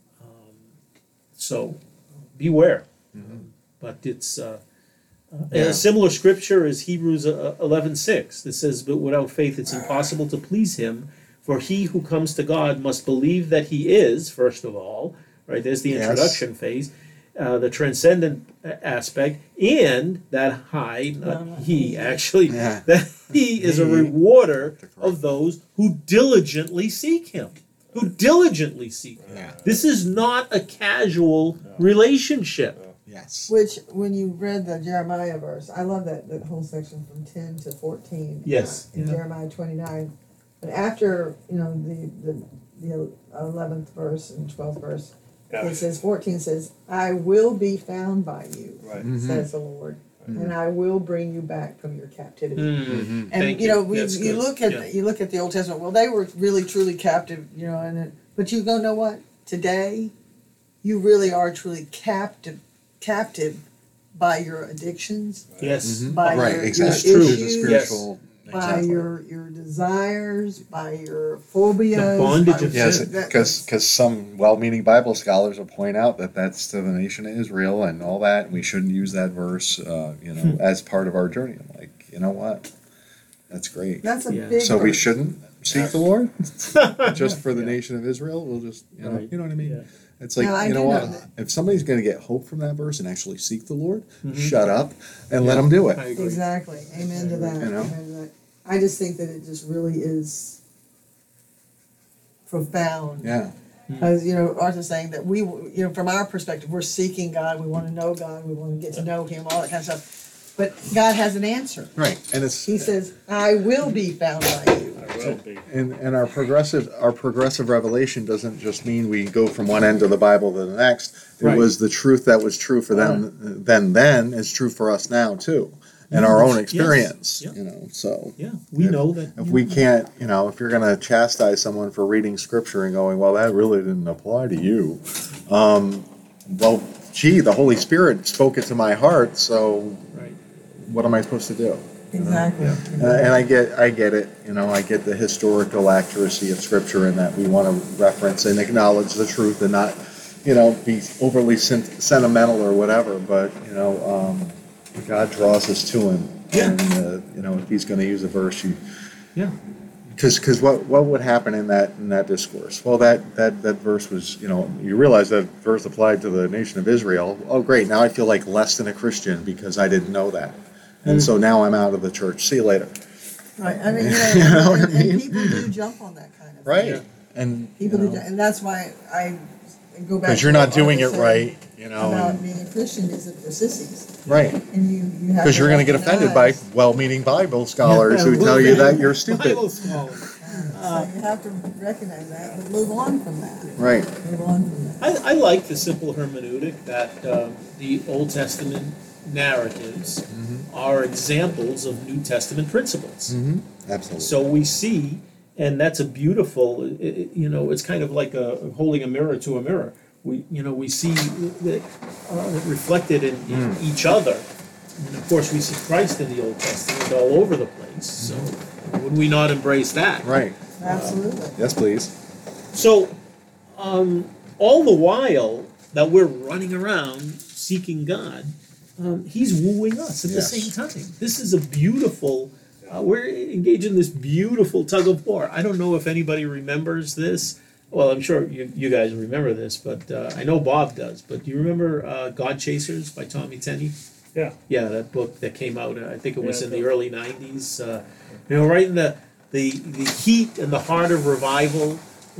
So beware. Mm-hmm. But it's uh, uh, Yeah. a similar scripture is Hebrews eleven six that says, "But without faith it's impossible to please Him, for he who comes to God must believe that He is." First of all, right? There's the Yes. introduction phase, uh, the transcendent a- aspect, and that high, not No, no, He he. actually, Yeah. that He is a He. rewarder The correct of those who diligently seek Him. Who diligently seek Him. Yeah. This is not a casual relationship. Yes. Which, when you read the Jeremiah verse, I love that, that whole section from ten to fourteen. Yes. uh, In Yeah. Jeremiah twenty-nine. But after, you know, the, the, the eleventh verse and twelfth verse, Yeah. it says, fourteen says, I will be found by you, Right. Mhm. says the Lord, and I will bring you back from your captivity. Mm. And Thank you know, we, That's you good. look at Yeah. you look at the Old Testament. Well, they were really truly captive, you know. And it, but you go, know what? Today, you really are truly captive, captive by your addictions, Yes. Mhm. by Right, your, exactly. your To the issues, spiritual. by exactly. your your desires, by your phobias, The bondage by- of Yes, sin. that- because some well-meaning Bible scholars will point out that that's to the nation of Israel and all that. And we shouldn't use that verse, uh, you know, as part of our journey. I'm like, you know what? That's great. That's a Yeah. big. So we verse. shouldn't seek the Lord just for the nation of Israel. We'll just, you know, Right. you know what I mean. Yeah. It's like, No, I you know do what? know that. If somebody's going to get hope from that verse and actually seek the Lord, Mhm. shut up and let them do it. I agree. Exactly. Amen to that. You know? Amen to that. I just think that it just really is profound. Yeah. As you know, Arthur's saying that we, you know, from our perspective, we're seeking God. We want to know God. We want to get to know Him. All that kind of stuff. But God has an answer. Right. And it's He says, "I will be found by you." I will be. and, and our progressive our progressive revelation doesn't just mean we go from one end of the Bible to the next. It Right. was the truth that was true for them then then is true for us now too. In our own Yes. experience. Yeah. You know, so Yeah, we If- know that. if we can't, you know, if you're going to chastise someone for reading scripture and going, well, that really didn't apply to you, um, well, gee, the Holy Spirit spoke it to my heart, so Right. what am I supposed to do? Exactly. And I, and I get, I get it, you know, I get the historical accuracy of scripture and that we want to reference and acknowledge the truth and not, you know, be overly sen- sentimental or whatever, but, you know, um, God draws us to Him. Yeah. And, uh, you know, if He's going to use a verse, you, Yeah. Because what, what would happen in that in that discourse? Well, that, that, that verse was, you know, you realize that verse applied to the nation of Israel. Oh, great, now I feel like less than a Christian because I didn't know that. And so now I'm out of the church. See you later. Right. I mean, you know, You know what I and, and mean? people do jump on that kind of thing. Right. Yeah. And People you do, know, ju- and that's why I go back. because to you're not what doing Arthur it said right, you know. About and- being a Christian isn't for sissies, Right. and you you have Because you're going to get offended by recognize- well-meaning Bible scholars Yeah, who tell you well, that you're stupid. Bible scholars. So you have to recognize that, but move on from that. Right. Move on from that. I, I like the simple hermeneutic that uh, the Old Testament narratives are examples of New Testament principles. Mm-hmm. Absolutely. So we see, and that's a beautiful, it, it- you know, it's kind of like a, holding a mirror to a mirror. We, you know, we see that uh, reflected in, in each other. And of course, we see Christ in the Old Testament all over the place. So would we not embrace that? Right. Absolutely. Yes, please. So, um, all the while that we're running around seeking God, um, He's wooing us at Yes. the same time. This is a beautiful, uh, we're engaged in this beautiful tug of war. I don't know if anybody remembers this. Well, I'm sure you, you guys remember this, but uh, I know Bob does. But do you remember uh, God Chasers by Tommy Tenney? Yeah. Yeah, that book that came out, uh, I think it was Yeah, in the the- early nineties. Uh, you know, right in the, the, the heat and the heart of revival.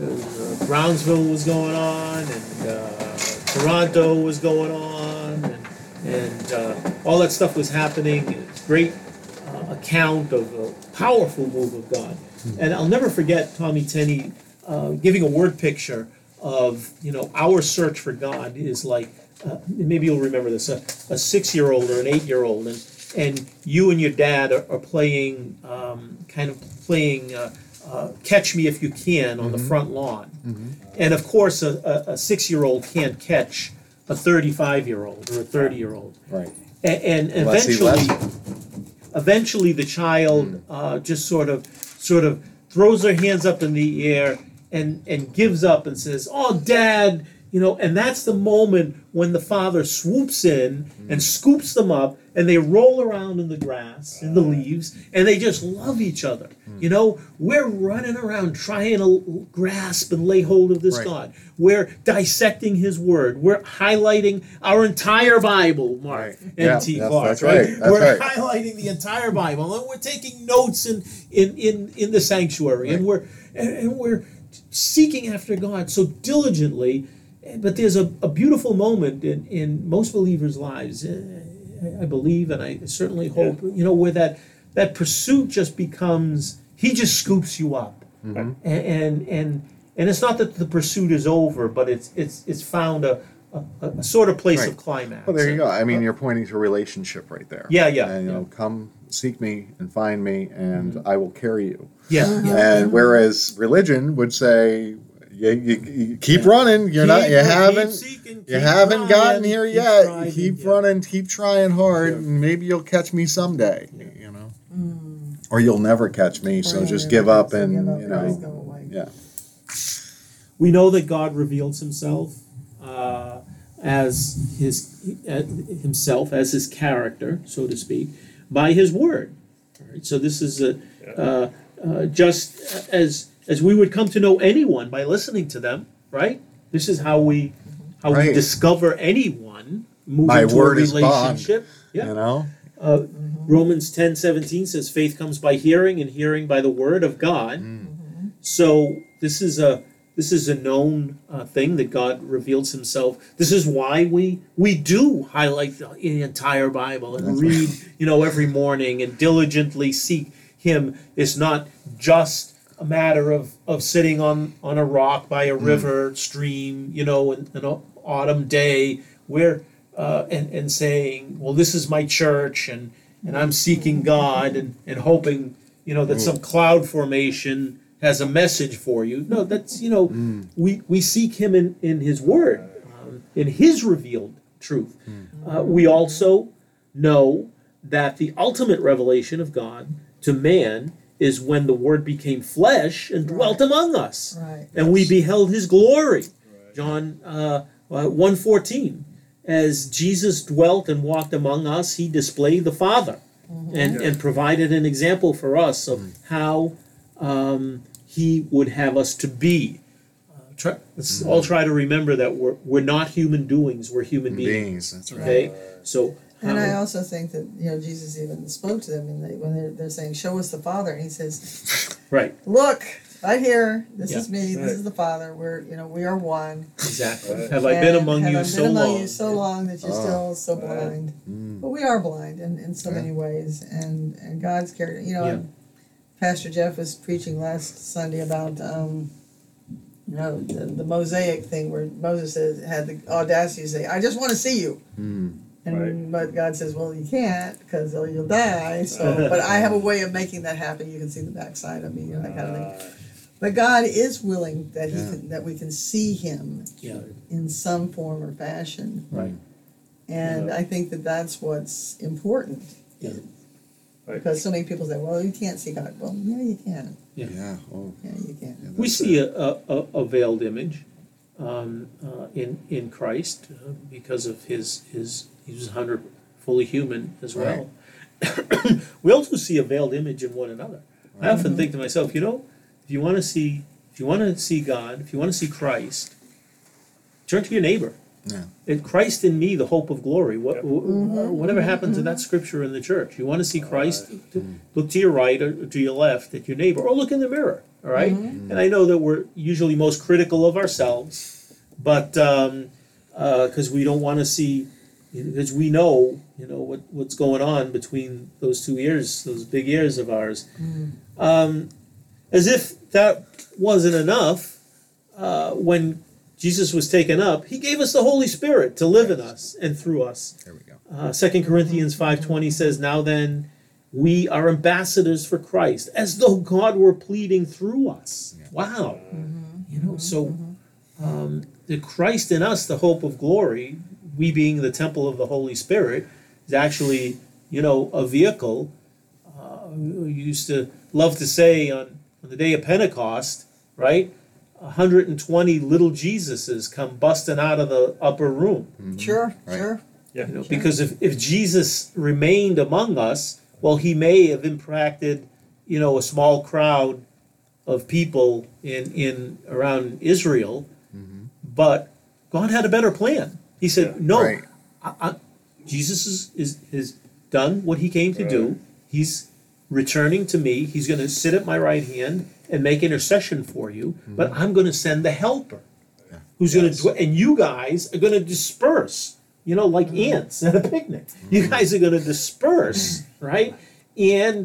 Uh, Brownsville was going on, and uh, Toronto was going on, and, and uh, all that stuff was happening. Great uh, account of a powerful move of God. And I'll never forget Tommy Tenney uh, giving a word picture of, you know, our search for God is like, uh, maybe you'll remember this, a, a six-year-old or an eight-year-old, and, and you and your dad are, are playing, um, kind of playing uh, uh, Catch Me If You Can on the front lawn. And of course, a, a, a six-year-old can't catch a thirty-five-year-old or a thirty-year-old. Right. And, and Unless he eventually, lets eventually the child uh, just sort of, sort of throws her hands up in the air and, and gives up and says, "Oh, Dad," you know, and that's the moment when the father swoops in and scoops them up, and they roll around in the grass, in the leaves, and they just love each other. You know, we're running around trying to grasp and lay hold of this Right. God. We're dissecting His Word. We're highlighting our entire Bible, Mark Right. and Yeah, T. that's- Clark, that's right? right, that's We're right. highlighting the entire Bible, and we're taking notes in in in, in the sanctuary, and we're and, and we're seeking after God so diligently. But there's a, a beautiful moment in, in most believers' lives, eh, I believe, and I certainly hope, you know, where that that pursuit just becomes, He just scoops you up, Mm-hmm. and, and and and it's not that the pursuit is over, but it's it's it's found a a, a sort of place Right. of climax. Well, there you go. I mean, you're pointing to relationship right there. Yeah, yeah, And, you know, yeah. come seek me and find me, and I will carry you. Yeah, yeah. And whereas religion would say, you, you, you keep running. You're not. You Keep- keep haven't. seeking, You keep haven't trying, gotten here keep yet. striving, keep yeah. running. Keep trying hard, Sure. and maybe you'll catch me someday. You know, Mm. or you'll never catch me. So Or just you'll give never- up so and give up, you Christ know, go away. yeah. We know that God reveals Himself uh, as His uh, Himself as His character, so to speak, by His Word. All right? So this is a, uh, uh, just as as we would come to know anyone by listening to them, right? This is how we how we Right. discover anyone moving My to word a is bond. relationship. Yeah. You know. Uh, Romans ten seventeen says, "Faith comes by hearing, and hearing by the word of God." So this is a this is a known uh, thing that God reveals Himself. This is why we we do highlight the, the entire Bible and read, you know, every morning and diligently seek Him. It's not just a matter of, of sitting on, on a rock by a river stream, you know, in an autumn day. We're uh, and and saying, well, this is my church, and and I'm seeking God and and hoping, you know, that some cloud formation has a message for you. No, that's, you know, we we seek Him in in His Word, um, in His revealed truth. Uh, we also know that the ultimate revelation of God to man is when the Word became flesh and dwelt among us, Right. and we beheld His glory. John uh, one fourteen. As Jesus dwelt and walked among us, He displayed the Father, and, and provided an example for us of how um, He would have us to be. Uh, try, let's all try to remember that we're, we're not human doings, we're human beings. Beings. That's right. Okay? So, And I how- also think that, you know, Jesus even spoke to them and they, when they're, they're saying, "Show us the Father," and He says, right, "Look, right here. This Yeah. is me. Right. This is the Father. We're, you know, we are one." exactly. Have I been And among have you I been so among long? you so long that you're Oh. still so Right. blind. Mm. But we are blind in, in so Yeah. many ways, and and God's character. You know, Yeah. Pastor Jeff was preaching last Sunday about um, you know, the, the Mosaic thing where Moses said, had the audacity to say, "I just want to see you." Mm. And but God says, well, you can't because you'll die. So, but I have a way of making that happen. You can see the backside of me, you know, that kind of thing. But God is willing that he Yeah. can, that we can see Him Yeah. in some form or fashion. Right. And Yeah. I think that that's what's important. Yeah. Right. Because so many people say, well, you can't see God. Well, yeah, you can. Yeah. Yeah. Oh, Yeah, you can. yeah, We that's see it. a, a, a veiled image um, uh, in in Christ uh, because of his his he was one hundred fully human as well. We also see a veiled image in one another. I often think to myself, you know, if you want to see if you want to see God, if you want to see Christ, turn to your neighbor. Yeah. And Christ in me, the hope of glory. What, Yep. wh- whatever happened to that scripture in the church? You want to see Christ? to- Look to your right or to your left at your neighbor, or look in the mirror. All right? And I know that we're usually most critical of ourselves, but because we don't want to see, because we know, you know, what what's going on between those two ears, those big ears of ours. Um, as if that wasn't enough, uh, when Jesus was taken up, he gave us the Holy Spirit to live in us and through us. There we go. Uh, Second Corinthians five twenty says, now then, we are ambassadors for Christ, as though God were pleading through us. Yeah. Wow. You know, so um, the Christ in us, the hope of glory, we being the temple of the Holy Spirit, is actually, you know, a vehicle. Uh, we used to love to say on, on the day of Pentecost, right? one hundred twenty little Jesuses come busting out of the upper room. Sure, Right. sure. Yeah. You know, Sure. because if, if Jesus remained among us, well, he may have impacted, you know, a small crowd of people in, in around Israel, but God had a better plan. He said, Yeah. no, Right. I, I, Jesus is, is, is done what he came to do. Right. He's returning to me. He's going to sit at my right hand and make intercession for you, but I'm going to send the helper Yeah. who's Yes. going to, and you guys are going to disperse, you know, like ants at a picnic. You guys are going to disperse, right? And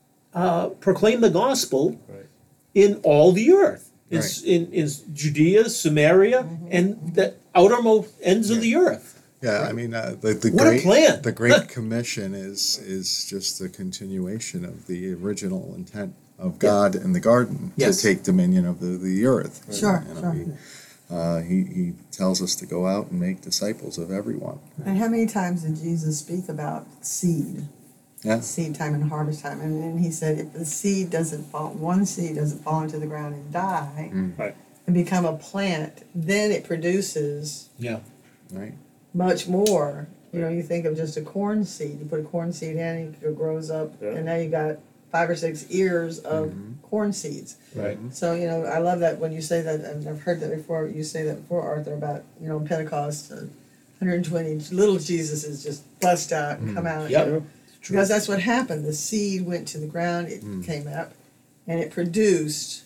uh, proclaim the gospel Right. in all the earth. In, Right. in, in Judea, Samaria, and the outermost ends of the earth. Yeah, I mean, uh, the, the What a great plan. the Great Commission is is just a continuation of the original intent of God in the garden Yes. to take dominion of the, the earth. Sure, You know, sure. He, uh, he he tells us to go out and make disciples of everyone. And how many times did Jesus speak about seed? Yeah. Seed time and harvest time. And then he said if the seed doesn't fall, one seed doesn't fall into the ground and die Right. and become a plant, then it produces Yeah. Right. much more. You know, you think of just a corn seed. You put a corn seed in, it grows up, Yeah. and now you got five or six ears of corn seeds. Right. So, you know, I love that when you say that, and I've heard that before, you say that before, Arthur, about, you know, Pentecost, uh, one hundred twenty little Jesuses just bust out and come out. Yep. You know, because that's what happened. The seed went to the ground, it came up, and it produced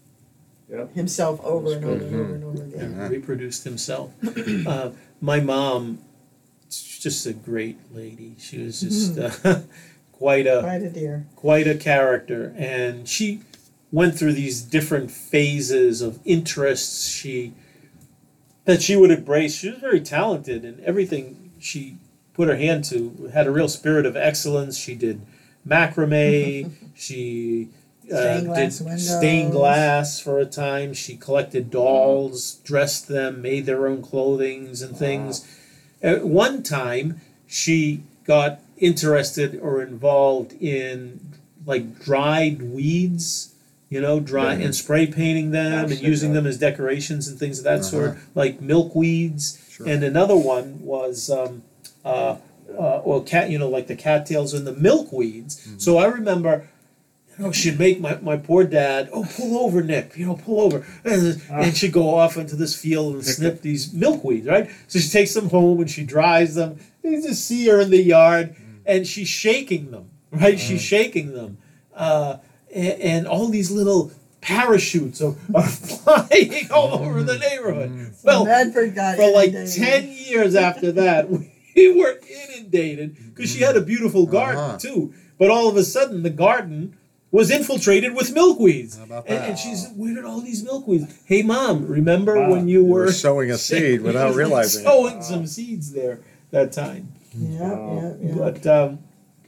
Yep. himself over and over and over and over again. And reproduced himself. uh, my mom, she's just a great lady. She was just uh, quite a Quite a dear. quite a character, and she went through these different phases of interests she that she would embrace. She was very talented, and everything she put her hand to had a real spirit of excellence. She did macrame. she uh, Stained did glass windows. stained glass for a time. She collected dolls, dressed them, made their own clothings and things. At one time, she got interested or involved in like dried weeds, you know, dry Yeah. and spray painting them I've and seen using that. them as decorations and things of that sort, Uh-huh. like milkweeds. Sure. And another one was, um, uh, uh, well, cat, you know, like the cattails and the milkweeds. So I remember, you know, she'd make my, my poor dad, oh, pull over, Nick, you know, pull over. And, and she'd go off into this field and snip these milkweeds, right? So she takes them home and she dries them. You just see her in the yard and she's shaking them, right? She's shaking them. Uh, and, and all these little parachutes are, are flying all over the neighborhood. Well, Medford got for like inundated. ten years after that, we were inundated because she had a beautiful garden Uh-huh. too. But all of a sudden, the garden was infiltrated with milkweeds. How about And, that? and she's, where did all these milkweeds? Hey, Mom, remember Wow. when you You were were sowing a seed without realizing it. sowing some seeds there that time? Yeah, Wow. yeah, yeah. But um,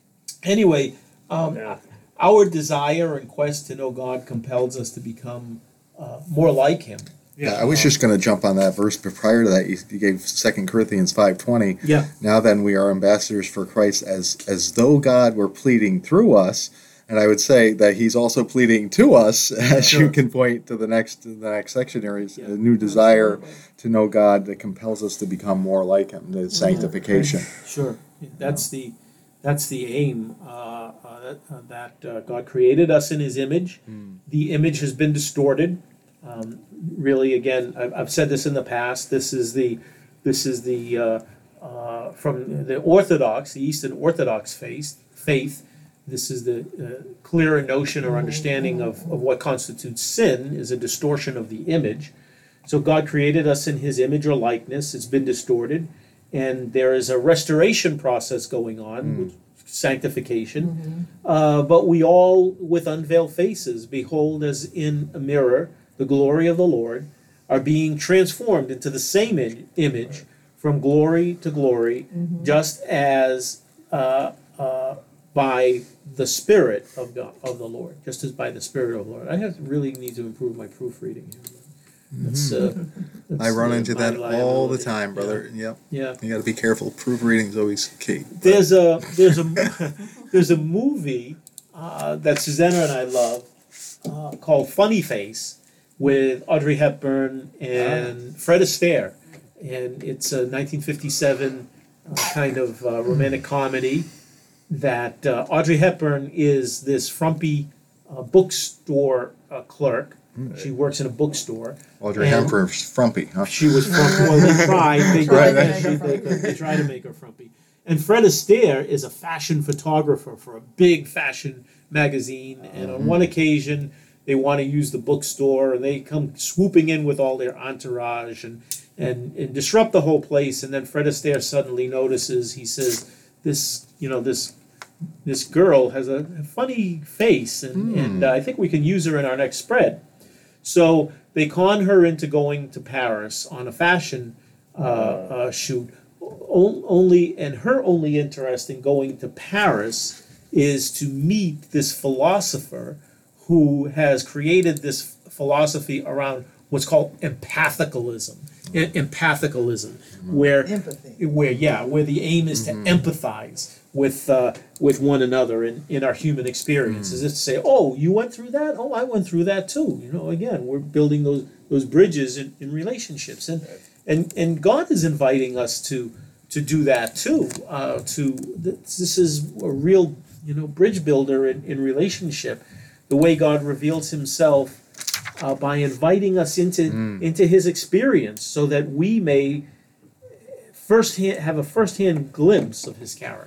anyway, um, Yeah. our desire and quest to know God compels us to become uh, more like Him. Yeah, I was just going to jump on that verse, but prior to that, you, you gave Second Corinthians five twenty. Yeah. Now then, we are ambassadors for Christ, as as though God were pleading through us. And I would say that He's also pleading to us, as Sure. you can point to the next to the next section here. Is Yeah. a new desire Absolutely. to know God that compels us to become more like Him, the sanctification. Sure, that's the that's the aim. Uh, uh, that uh, that uh, God created us in His image. The image has been distorted. Um, really, again, I've, I've said this in the past. This is the this is the uh, uh, from the Orthodox, the Eastern Orthodox faith. Faith. This is the uh, clearer notion or understanding of, of what constitutes sin is a distortion of the image. So God created us in His image or likeness. It's been distorted, and there is a restoration process going on, with sanctification. Uh, but we all, with unveiled faces, behold as in a mirror the glory of the Lord, are being transformed into the same i- image from glory to glory, just as uh, uh, by the Spirit of God, of the Lord, just as by the Spirit of the Lord. I have really need to improve my proofreading here. That's, uh, that's, I run uh, into my that all the liability. time, brother. Yep. Yeah. You got to be careful. Proofreading is always key. There's a there's a there's a movie uh, that Susanna and I love uh, called Funny Face with Audrey Hepburn and Fred Astaire, and it's a nineteen fifty-seven uh, kind of uh, romantic comedy that uh, Audrey Hepburn is this frumpy uh, bookstore uh, clerk. She works in a bookstore. Audrey And- Hepburn's frumpy, huh? She was frumpy. Well, they tried. They, Tried they, to make her they, they, frumpy. they tried to make her frumpy. And Fred Astaire is a fashion photographer for a big fashion magazine. And on one occasion, they want to use the bookstore, and they come swooping in with all their entourage and, and, and disrupt the whole place. And then Fred Astaire suddenly notices. He says, "This, you know, this." This girl has a funny face, and, and uh, I think we can use her in our next spread. So they con her into going to Paris on a fashion uh, uh, shoot. O- only and her only interest in going to Paris is to meet this philosopher who has created this philosophy around what's called empathicalism. E- Empathicalism, where Empathy. where yeah, where the aim is to empathize with uh, with one another in, in our human experience. Is it to say, oh, you went through that? Oh, I went through that too. You know, again, we're building those those bridges in, in relationships, and and and God is inviting us to to do that too. Uh, to this, this is a real you know bridge builder in, in relationship. The way God reveals Himself uh, by inviting us into into His experience, so that we may first have a first-hand glimpse of His character.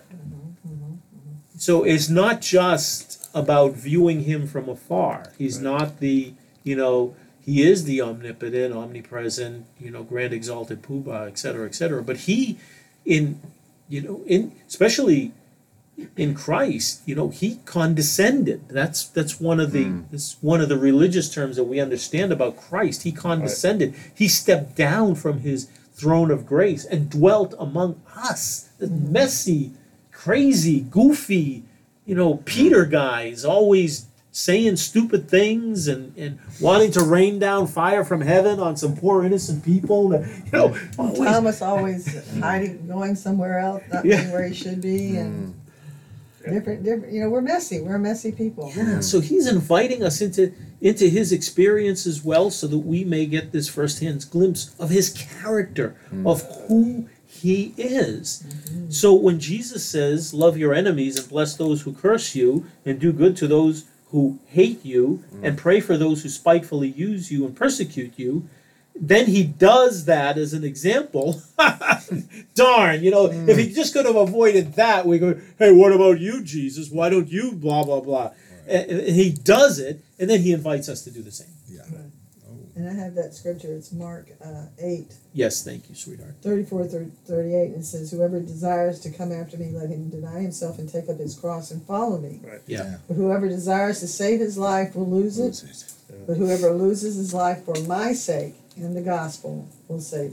So it's not just about viewing Him from afar. He's not the, you know, He is the omnipotent, omnipresent, you know, grand exalted Poobah, et cetera, et cetera. But He, in, you know, in especially in Christ, you know, He condescended. That's that's one of the this one of the religious terms that we understand about Christ. He condescended. He stepped down from His throne of grace and dwelt among us. The messy, crazy, goofy, you know, Peter guys, always saying stupid things and, and wanting to rain down fire from heaven on some poor innocent people. That, you know, always, Thomas always hiding, going somewhere else, not Yeah. being where he should be, and different, different. You know, we're messy. We're messy people. yeah, so He's inviting us into into His experience as well, so that we may get this firsthand glimpse of His character, of who He is. So when Jesus says, "Love your enemies and bless those who curse you, and do good to those who hate you, and pray for those who spitefully use you and persecute you," then He does that as an example. Darn, you know, if He just could have avoided that, we go, "Hey, what about you, Jesus? Why don't you blah, blah, blah?" And and He does it, and then He invites us to do the same. Yeah. And I have that scripture. It's Mark uh, eight, Yes, thank you, sweetheart. thirty-four through thirty-eight, and it says, "Whoever desires to come after me, let him deny himself and take up his cross and follow me. Yeah. But whoever desires to save his life will lose it. Lose it. But whoever loses his life for my sake and the gospel will save it."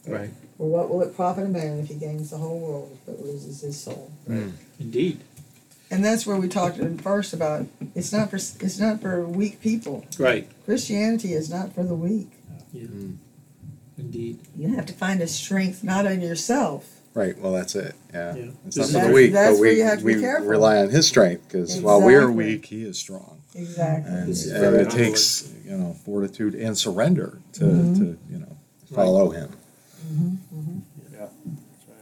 Right. Well, what will it profit a man if he gains the whole world but loses his soul? Mm. Indeed. And that's where we talked at first about it's not for it's not for weak people. Right. Christianity is not for the weak. Yeah. Mm. Indeed. You have to find a strength not in yourself. Right. Well, that's it. Yeah. Yeah. It's This not is- for the That's- weak, that's but where we you have to be we careful. rely on His strength because while we are Exactly. weak, He is strong, Exactly. and, This is and very it takes you know fortitude and surrender to Mhm. to you know follow Him. Mm-hmm, mm-hmm. Yeah, that's right.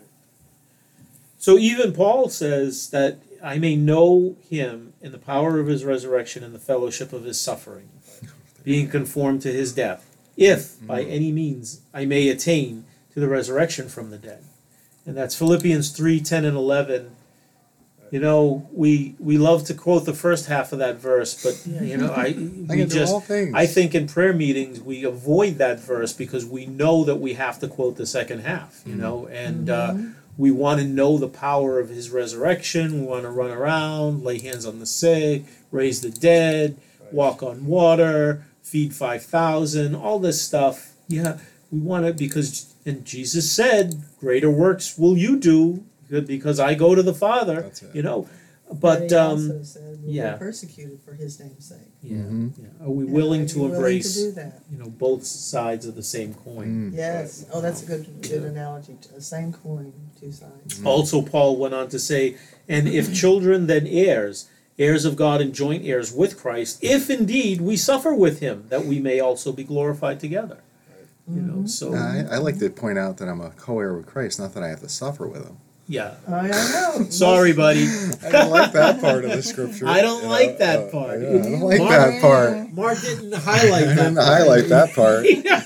So even Paul says that I may know him in the power of his resurrection and the fellowship of his suffering, being conformed to his death, if by any means I may attain to the resurrection from the dead. And that's Philippians three, ten, and eleven. You know, we we love to quote the first half of that verse, but you know, I I we can do just all things. I think in prayer meetings we avoid that verse because we know that we have to quote the second half, you know, and uh, we want to know the power of his resurrection. We want to run around, lay hands on the sick, raise the dead, walk on water, feed five thousand, all this stuff. Yeah, we want to because, and Jesus said, greater works will you do because I go to the Father, That's it. you know. And But, he um, also said we yeah. were persecuted for his name's sake. yeah, Mhm. yeah. Are we And willing are to you willing embrace, to do that? you know, both sides of the same coin? Mm. Yes. Oh, that's a good good analogy. The same coin, two sides. Also, Paul went on to say, and if children, then heirs, heirs of God and joint heirs with Christ, if indeed we suffer with him, that we may also be glorified together. You know, so, I, I like to point out that I'm a co-heir with Christ, not that I have to suffer with Him. yeah. Oh, yeah, I know. Sorry, buddy. I don't like that part of the scripture. I don't you like know, that uh, part. yeah, I don't like Mark- that part. Mark didn't highlight I that. didn't highlight that part.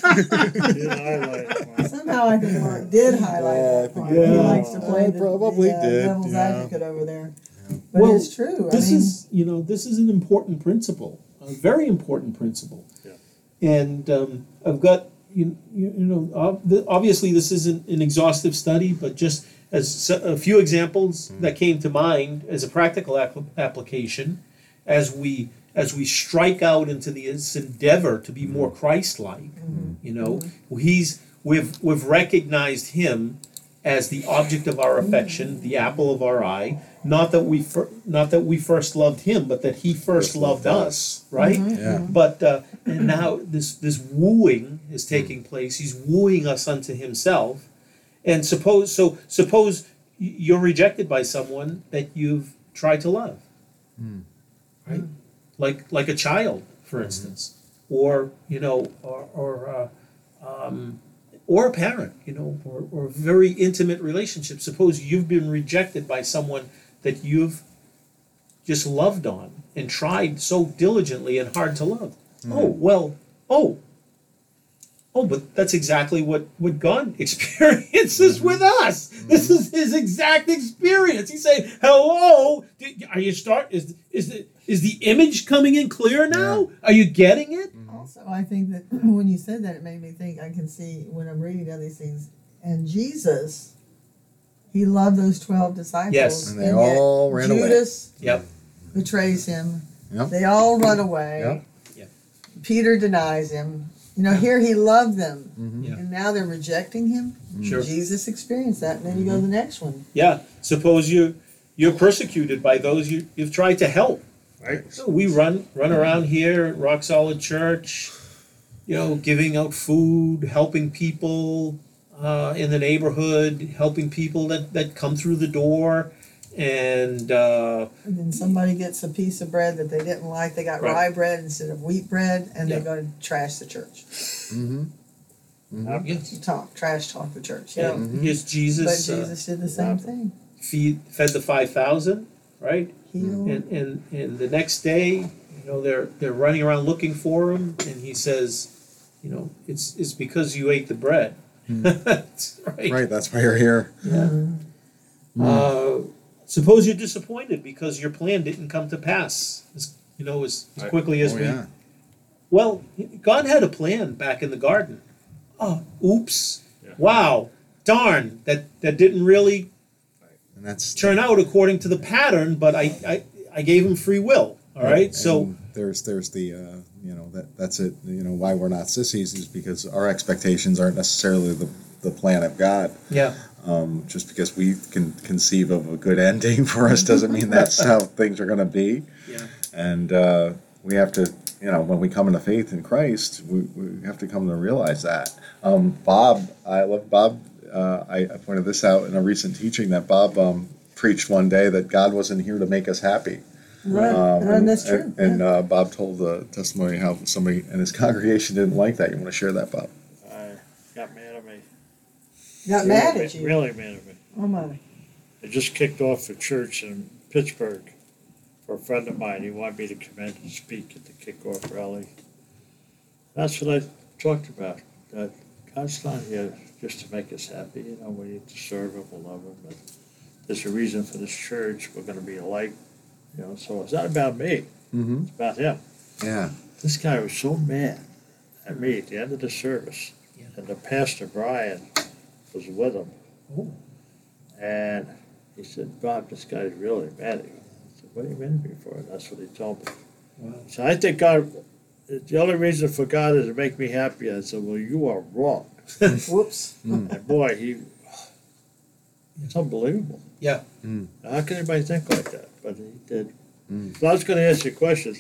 Did highlight one. Somehow I think Mark did highlight Yeah, I that think part. he He did. likes to play I the, probably the uh, did, devil's yeah. advocate over there. But Well, it's true. This I mean, is, you know, this is an important principle, a very important principle. Yeah. And um, I've got, you, you, you know, ob- the- obviously this isn't an exhaustive study, but just as s- a few examples that came to mind as a practical apl- application, as we as we strike out into this endeavor to be more Christ-like. You know, he's we've we've recognized him as the object of our affection, the apple of our eye. Not that we fir- not that we first loved him, but that he first First loved loved us, right? Yeah. But uh, and now this this wooing is taking place. He's wooing us unto himself. And suppose so suppose y- you're rejected by someone that you've tried to love, right? Like like a child, for instance, or you know, or or uh, um, or a parent, you know, or or a very intimate relationship. Suppose you've been rejected by someone that you've just loved on and tried so diligently and hard to love. Oh, well, oh, oh, but that's exactly what, what God experiences with us. This is his exact experience. He's saying, hello, did- are you start, is, is, the, is the image coming in clear now? Are you getting it? also, I think that when you said that, it made me think. I can see when I'm reading down these things, and Jesus, he loved those twelve disciples. Yes. And they yet all ran away. Judas Yep. betrays him. Yep. They all run away. Yep. Yep. Peter denies him. You know, here he loved them, Mhm. Yeah. and now they're rejecting him. Sure. Jesus experienced that, and then you go to the next one. Yeah. Suppose you, you're persecuted by those you, you've tried to help. Right. So we run run around here at Rock Solid Church, you know, giving out food, helping people uh, in the neighborhood, helping people that, that come through the door, and uh, And then somebody gets a piece of bread that they didn't like. They got Right. rye bread instead of wheat bread, and Yeah. they go to trash the church. Mm-hmm. Mhm. yes, Talk, trash talk the church. You know? and here's But Jesus, uh, Jesus did the same thing. feed fed the five thousand, right? Healed. And and and the next day, you know, they're they're running around looking for him, and he says, you know, it's it's because you ate the bread. That's right. Right, that's why you're here. Yeah. Uh, suppose you're disappointed because your plan didn't come to pass, as, you know, as, as Right. quickly as Oh, we. yeah. Well, God had a plan back in the garden. Oh, oops! Yeah. Wow! Darn! That that didn't really And that's turn out according to the pattern. But I I, I gave him free will. All right. And So there's there's the uh, you know that that's it. You know why we're not sissies is because our expectations aren't necessarily the the plan of God. Yeah. Um, just because we can conceive of a good ending for us doesn't mean that's how things are going to be. Yeah. And uh, we have to, you know, when we come into faith in Christ, we, we have to come to realize that. Um, Bob, I love Bob. Uh, I, I pointed this out in a recent teaching that Bob um, preached one day that God wasn't here to make us happy. Right, Um, and that's true. And, and yeah. uh, Bob told the testimony how somebody in his congregation didn't like that. You want to share that, Bob? I got mad at me. Got Really mad ma- at you. Really mad at me. Oh my. I just kicked off a church in Pittsburgh for a friend of mine. He wanted me to come in and speak at the kickoff rally. That's what I talked about. That God's not here just to make us happy. You know, we need to serve Him, we'll love Him. But there's a reason for this church. We're going to be a light. You know, so it's not about me. Mm-hmm. It's about Him. Yeah. This guy was so mad at me at the end of the service, Yeah. and the pastor Brian was with him. Oh. And he said, Bob, this guy's really mad at you. I said, what are you mad at me for? And that's what he told me. Wow. So I think God, the only reason for God is to make me happy. I said, well, you are wrong. Whoops. And boy, he, it's unbelievable. Yeah. Mm. How can anybody think like that? But he did. Mm. So I was going to ask you questions.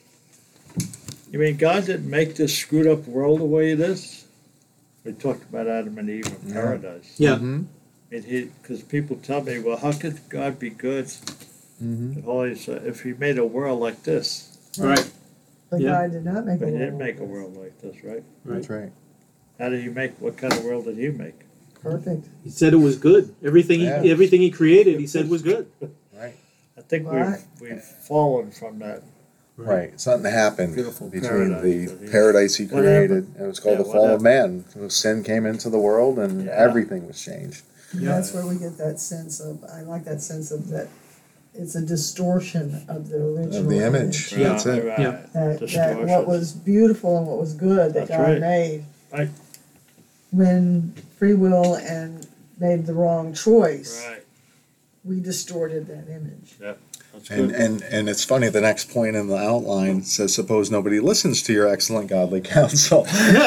You mean God didn't make this screwed up world the way it is? We talked about Adam and Eve in Yeah. paradise. Yeah. Mm-hmm. And he, because people tell me, well, how could God be good Mm-hmm. and holy so if He made a world like this? Right. But Yeah. God did not make But a He didn't world. make a world like this, right? That's right. How did He make? What kind of world did He make? Perfect. He said it was good. Everything he Yeah. everything he created, he said was good. Right. I think Right. we've we've fallen from that. Right. Something happened Beautiful between paradise the that he- paradise he What created. happened? It was called Yeah, the what fall of man. So sin came into the world and Yeah. everything was changed. And Yeah. that's where we get that sense of, I like that sense of that it's a distortion of the original. Of the image. Yeah. That's it. Right. Yeah. That, that Distortion. what was beautiful and what was good that That's God right. made. Right. When free will and made the wrong choice, Right. we distorted that image. That's And, good. and and it's funny, the next point in the outline says, suppose nobody listens to your excellent godly counsel.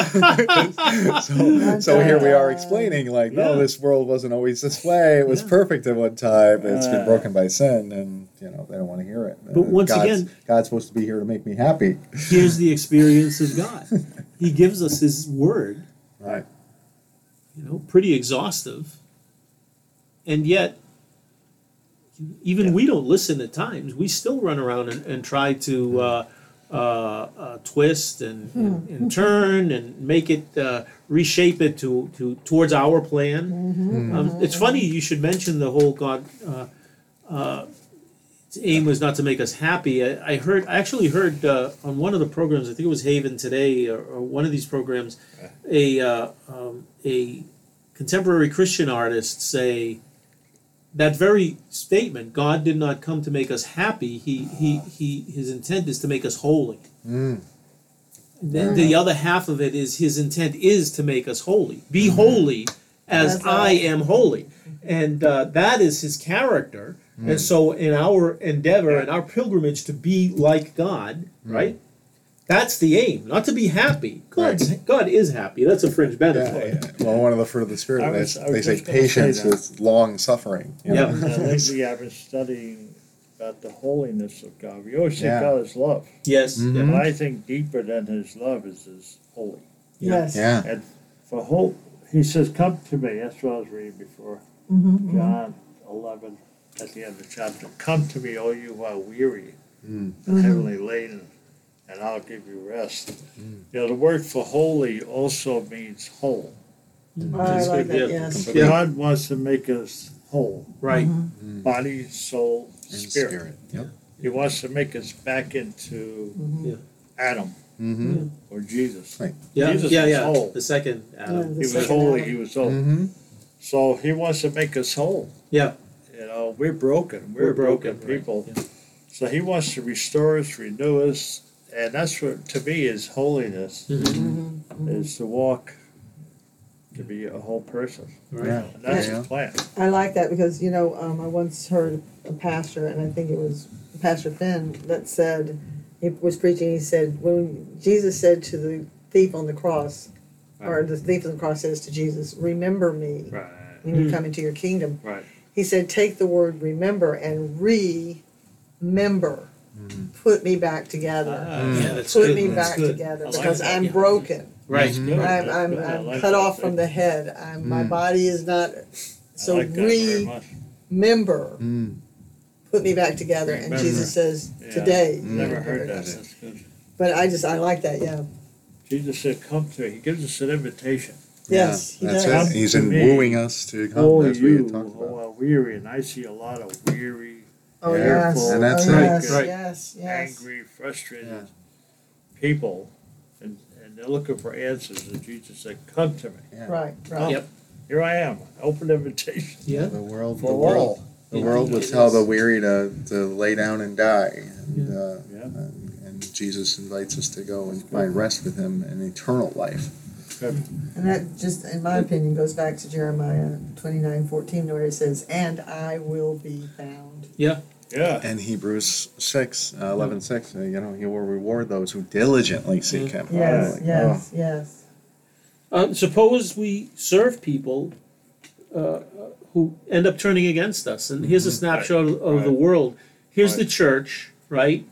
so, so here we are explaining, like, no, Yeah. this world wasn't always this way. It was Yeah. perfect at one time. It's been Uh. broken by sin, and, you know, they don't want to hear it. But Uh, once God's, again- God's supposed to be here to make me happy. Here's the experience of God. He gives us his word, Right. you know, pretty exhaustive. And yet, even we don't listen at times. We still run around and, and try to uh, uh, uh, twist and, and, and turn and make it, uh, reshape it to, to towards our plan. Um, it's funny you should mention the whole God. Uh, uh, its aim was not to make us happy. I, I heard, I actually heard uh, on one of the programs. I think it was Haven Today or, or one of these programs, a uh, um, a contemporary Christian artist say that very statement, God did not come to make us happy. He, he, he, his intent is to make us holy. Mm. The, the other half of it is his intent is to make us holy. Be holy as That's I right. am holy. And uh, that is his character. And so in our endeavor, in our pilgrimage to be like God, right? That's the aim, not to be happy. God's, God is happy. That's a fringe Yeah, benefit. yeah. Well, one of the fruit of the Spirit, I they, was- I was they say just gonna say patience that. is long suffering. You Yeah. know? And lately, I've been studying about the holiness of God. We always say Yeah. God is love, Yes. Mhm. but I think deeper than His love is His holy. Yes. Yeah. And for whole, He says, "Come to me." That's what I was reading before. Mm-hmm. John eleven, at the end of the chapter. Come to me, all you who are weary Mm. and heavily laden, and I'll give you rest. You know, the word for holy also means whole. I That's like good, that, yeah. yes. So Yeah. God wants to make us whole, Right. Mm. body, soul, And spirit. spirit. Yep. He wants to make us back into Mhm. Adam Mm-hmm. or Jesus. Right. Yeah. Jesus yeah. was Yeah. whole. The second Adam. Yeah, the He was second holy. Adam. He was whole. Mm-hmm. So He wants to make us whole. Yeah. You know, we're broken. We're, We're broken, broken, right, people. yeah. So He wants to restore us, renew us, and that's what to me is holiness. Mhm. Is to walk, to be a whole person, Right. Yeah. and that's Yeah. His plan. I like that because, you know, um, I once heard a pastor, and I think it was Pastor Finn, that said, he was preaching, he said, when Jesus said to the thief on the cross, or the thief on the cross says to Jesus, remember me Right. when you Mm. come into your kingdom. Right. He said, take the word remember and remember. Put me back together. Ah, Yeah, that's Put good. me That's back good. together I like because that, I'm yeah. broken. Right. That's good. I'm, That's I'm, good. I I'm like cut that. off from the head. I'm, my body is not. So I like that very much. remember, Mm. put me back together. And Remember. Jesus says, Yeah. today. Never put me heard back that. together. That's good. But I just, I like that, yeah. Jesus said, come to me. He gives us an invitation. Yes, he yeah, that's does. it. He's To in me, wooing us to come, Oh, as we you had talked who about. are weary, and I see a lot of weary, Oh, Yeah. yes. And that's oh, it. yes, Right. yes, yes. angry, frustrated Yeah. people, and, and they're looking for answers. And Jesus said, come to me. Yeah. Right, right. Come. Yep. Here I am. Open invitation. Yeah. The world, the For world, all. the Indeed world would it tell is. the weary to, to lay down and die, and, Yeah. uh, Yeah. and, and Jesus invites us to go and find rest with Him in eternal life. And that just, in my opinion, goes back to Jeremiah twenty-nine fourteen, where it says, and I will be found. Yeah. And Hebrews six, uh, eleven six, uh, you know, He will reward those who diligently seek Him. Yes, Like, yes, yes. Um, suppose we serve people uh, who end up turning against us, and here's a snapshot of, of the Right. world. Here's the Right. church, right?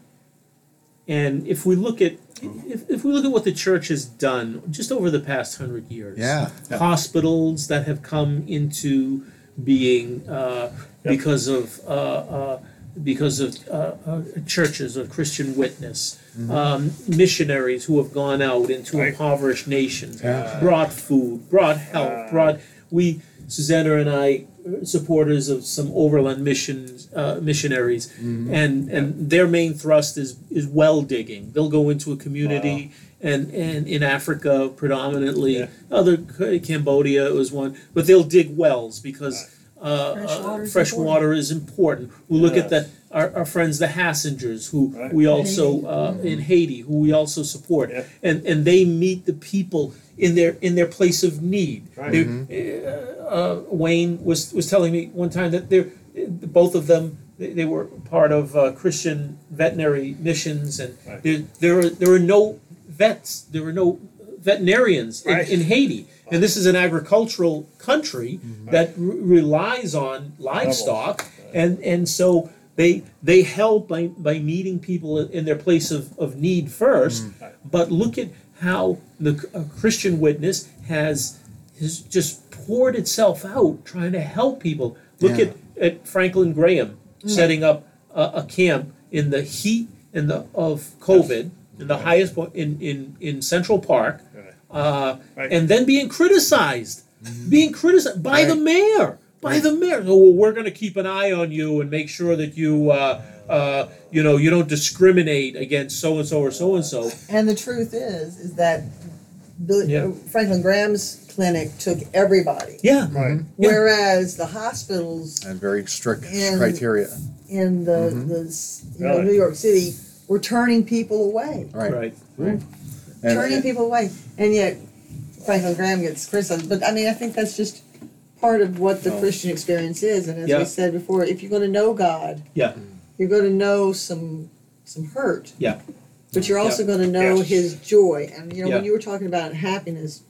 And if we look at if, if we look at what the church has done just over the past hundred years, Yeah. Yeah. hospitals that have come into being uh, Yep. because of uh, uh, because of uh, uh, churches of Christian witness, um, missionaries who have gone out into Right. impoverished nations, Yeah. brought food, brought help, Uh, brought we Susanna and I uh, supporters of some overland missions uh, missionaries, and and their main thrust is is well digging. They'll go into a community. And, and in Africa predominantly, Yeah. other Cambodia was one, but they'll dig wells because uh, Fresh uh, water is fresh important. water is important. We look at Yes. the our, our friends the Hassengers, who Right. we also uh, in Haiti, who we also support, Yeah. and and they meet the people in their in their place of need. Right. They- uh, uh, Wayne was was telling me one time that they're both of them. They they were part of uh, Christian veterinary missions, and Right. there there are, there are no vets. There are no veterinarians in, Right. in Haiti, and this is an agricultural country that r- relies on livestock, and and so they they help by by meeting people in their place of, of need first. Right. But look at how the uh, Christian witness has has just poured itself out trying to help people. Look Yeah. at, at Franklin Graham setting up a, a camp in the heat in the of COVID in the highest point in, in, in Central Park, Right. uh, Right. and then being criticized, being criticized by the mayor, by the mayor. Oh, well, we're going to keep an eye on you and make sure that you, uh, uh, you know, you don't discriminate against so and so or so and so. And the truth is, is that Bill, Yeah. Franklin Graham's clinic took everybody. Yeah, Right. Yeah. Whereas the hospitals And very strict And- criteria. in the, Mhm. the s- you know, Really? New York City were turning people away. Right. right. And- turning people away. And yet Franklin Graham gets criticized. But I mean, I think that's just part of what the Oh. Christian experience is. And as Yeah. we said before, if you're going to know God, Yeah. you're going to know some some hurt. Yeah. But you're also going to know Yes. His joy. And you know, when Yeah. you were talking about happiness,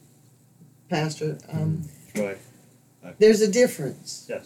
Pastor, um, Right. there's a difference. Yes.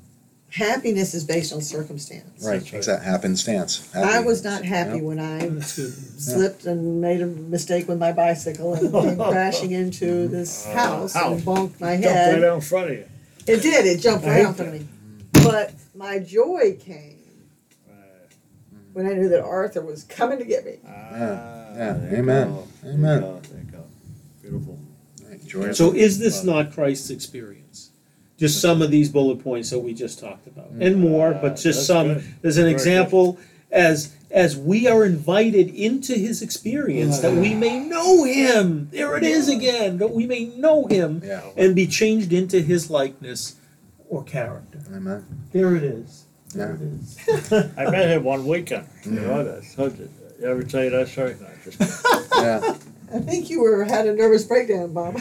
Happiness is based on circumstance. Right. That's right. It's that happenstance. I was not happy Yeah. when I That's good. slipped and made a mistake with my bicycle and came crashing into this Uh, house house. and bonked my Jumped right head. out in front of you. It did. It jumped I right hate out of that. me. But my joy came Right. when I knew that Arthur was coming to get me. Ah, Yeah. there you Amen. go. There Amen. you go. There you go. Beautiful. Right. Joy. So is this not Christ's experience? Just some of these bullet points that we just talked about, and more, but just That's some. good. As an Very example, as as we are invited into His experience, that we may know Him. There it is again. That we may know Him Yeah. and be changed into His likeness or character. Amen. There it is. Yeah. There it is. I met him one weekend. You know that. So, did you ever tell you that story? No, just Yeah. I think you were had a nervous breakdown, Bob.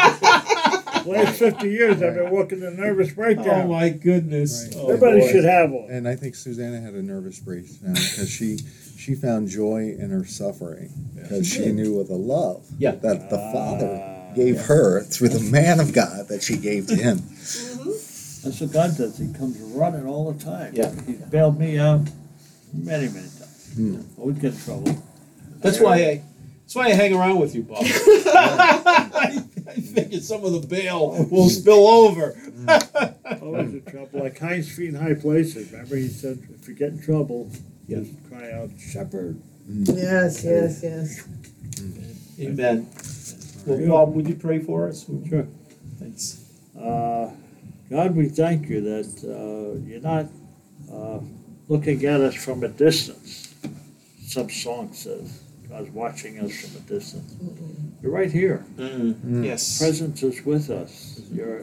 last fifty years I've been working a nervous breakdown. Oh my goodness! Right. Oh, Everybody boy. should have one. And I think Susanna had a nervous breakdown because she she found joy in her suffering because She she did. knew of the love Yeah. that the Father Ah, gave her through the man of God that she gave to him. That's what God does. He comes running all the time. Yeah. He's bailed me out many, many times. Hmm. Always get in trouble. That's why I, that's why I hang around with you, Bob. I, I figured some of the bail will spill over. Always in trouble. Like Heinz feet in high places. Remember he said, if you get in trouble, Yeah. just cry out, Shepherd. Yes, yes, yes. Amen. Well, Bob, would you pray for us? Sure. Thanks. Uh, God, we thank you that uh, you're not uh, looking at us from a distance. Some song says God's watching us from a distance. You're right here. Mm. Yes. Presence is with us. You're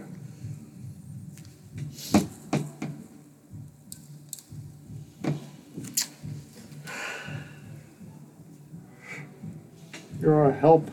You're our help.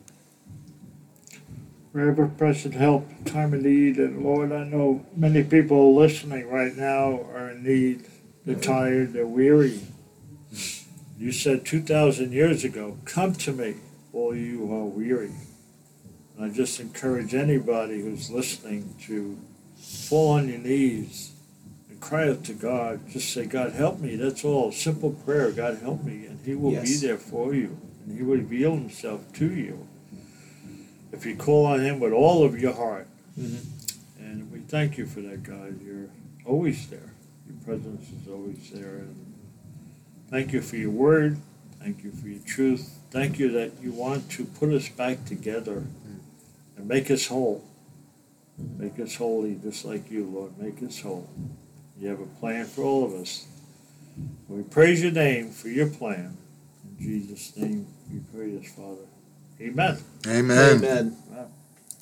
We're ever-present help, time of need, and Lord, I know many people listening right now are in need. They're tired, they're weary. You said two thousand years ago, come to me, all you who are weary. And I just encourage anybody who's listening to fall on your knees and cry out to God. Just say, God, help me. That's all. Simple prayer, God, help me. And He will Yes. be there for you. And He will reveal Himself to you if you call on Him with all of your heart. Mm-hmm. And we thank you for that, God. You're always there. Your presence is always there. And thank you for your word. Thank you for your truth. Thank you that you want to put us back together and make us whole. Make us holy just like you, Lord. Make us whole. You have a plan for all of us. We praise your name for your plan. In Jesus' name we pray this, Father. Amen. Amen. Amen. Wow.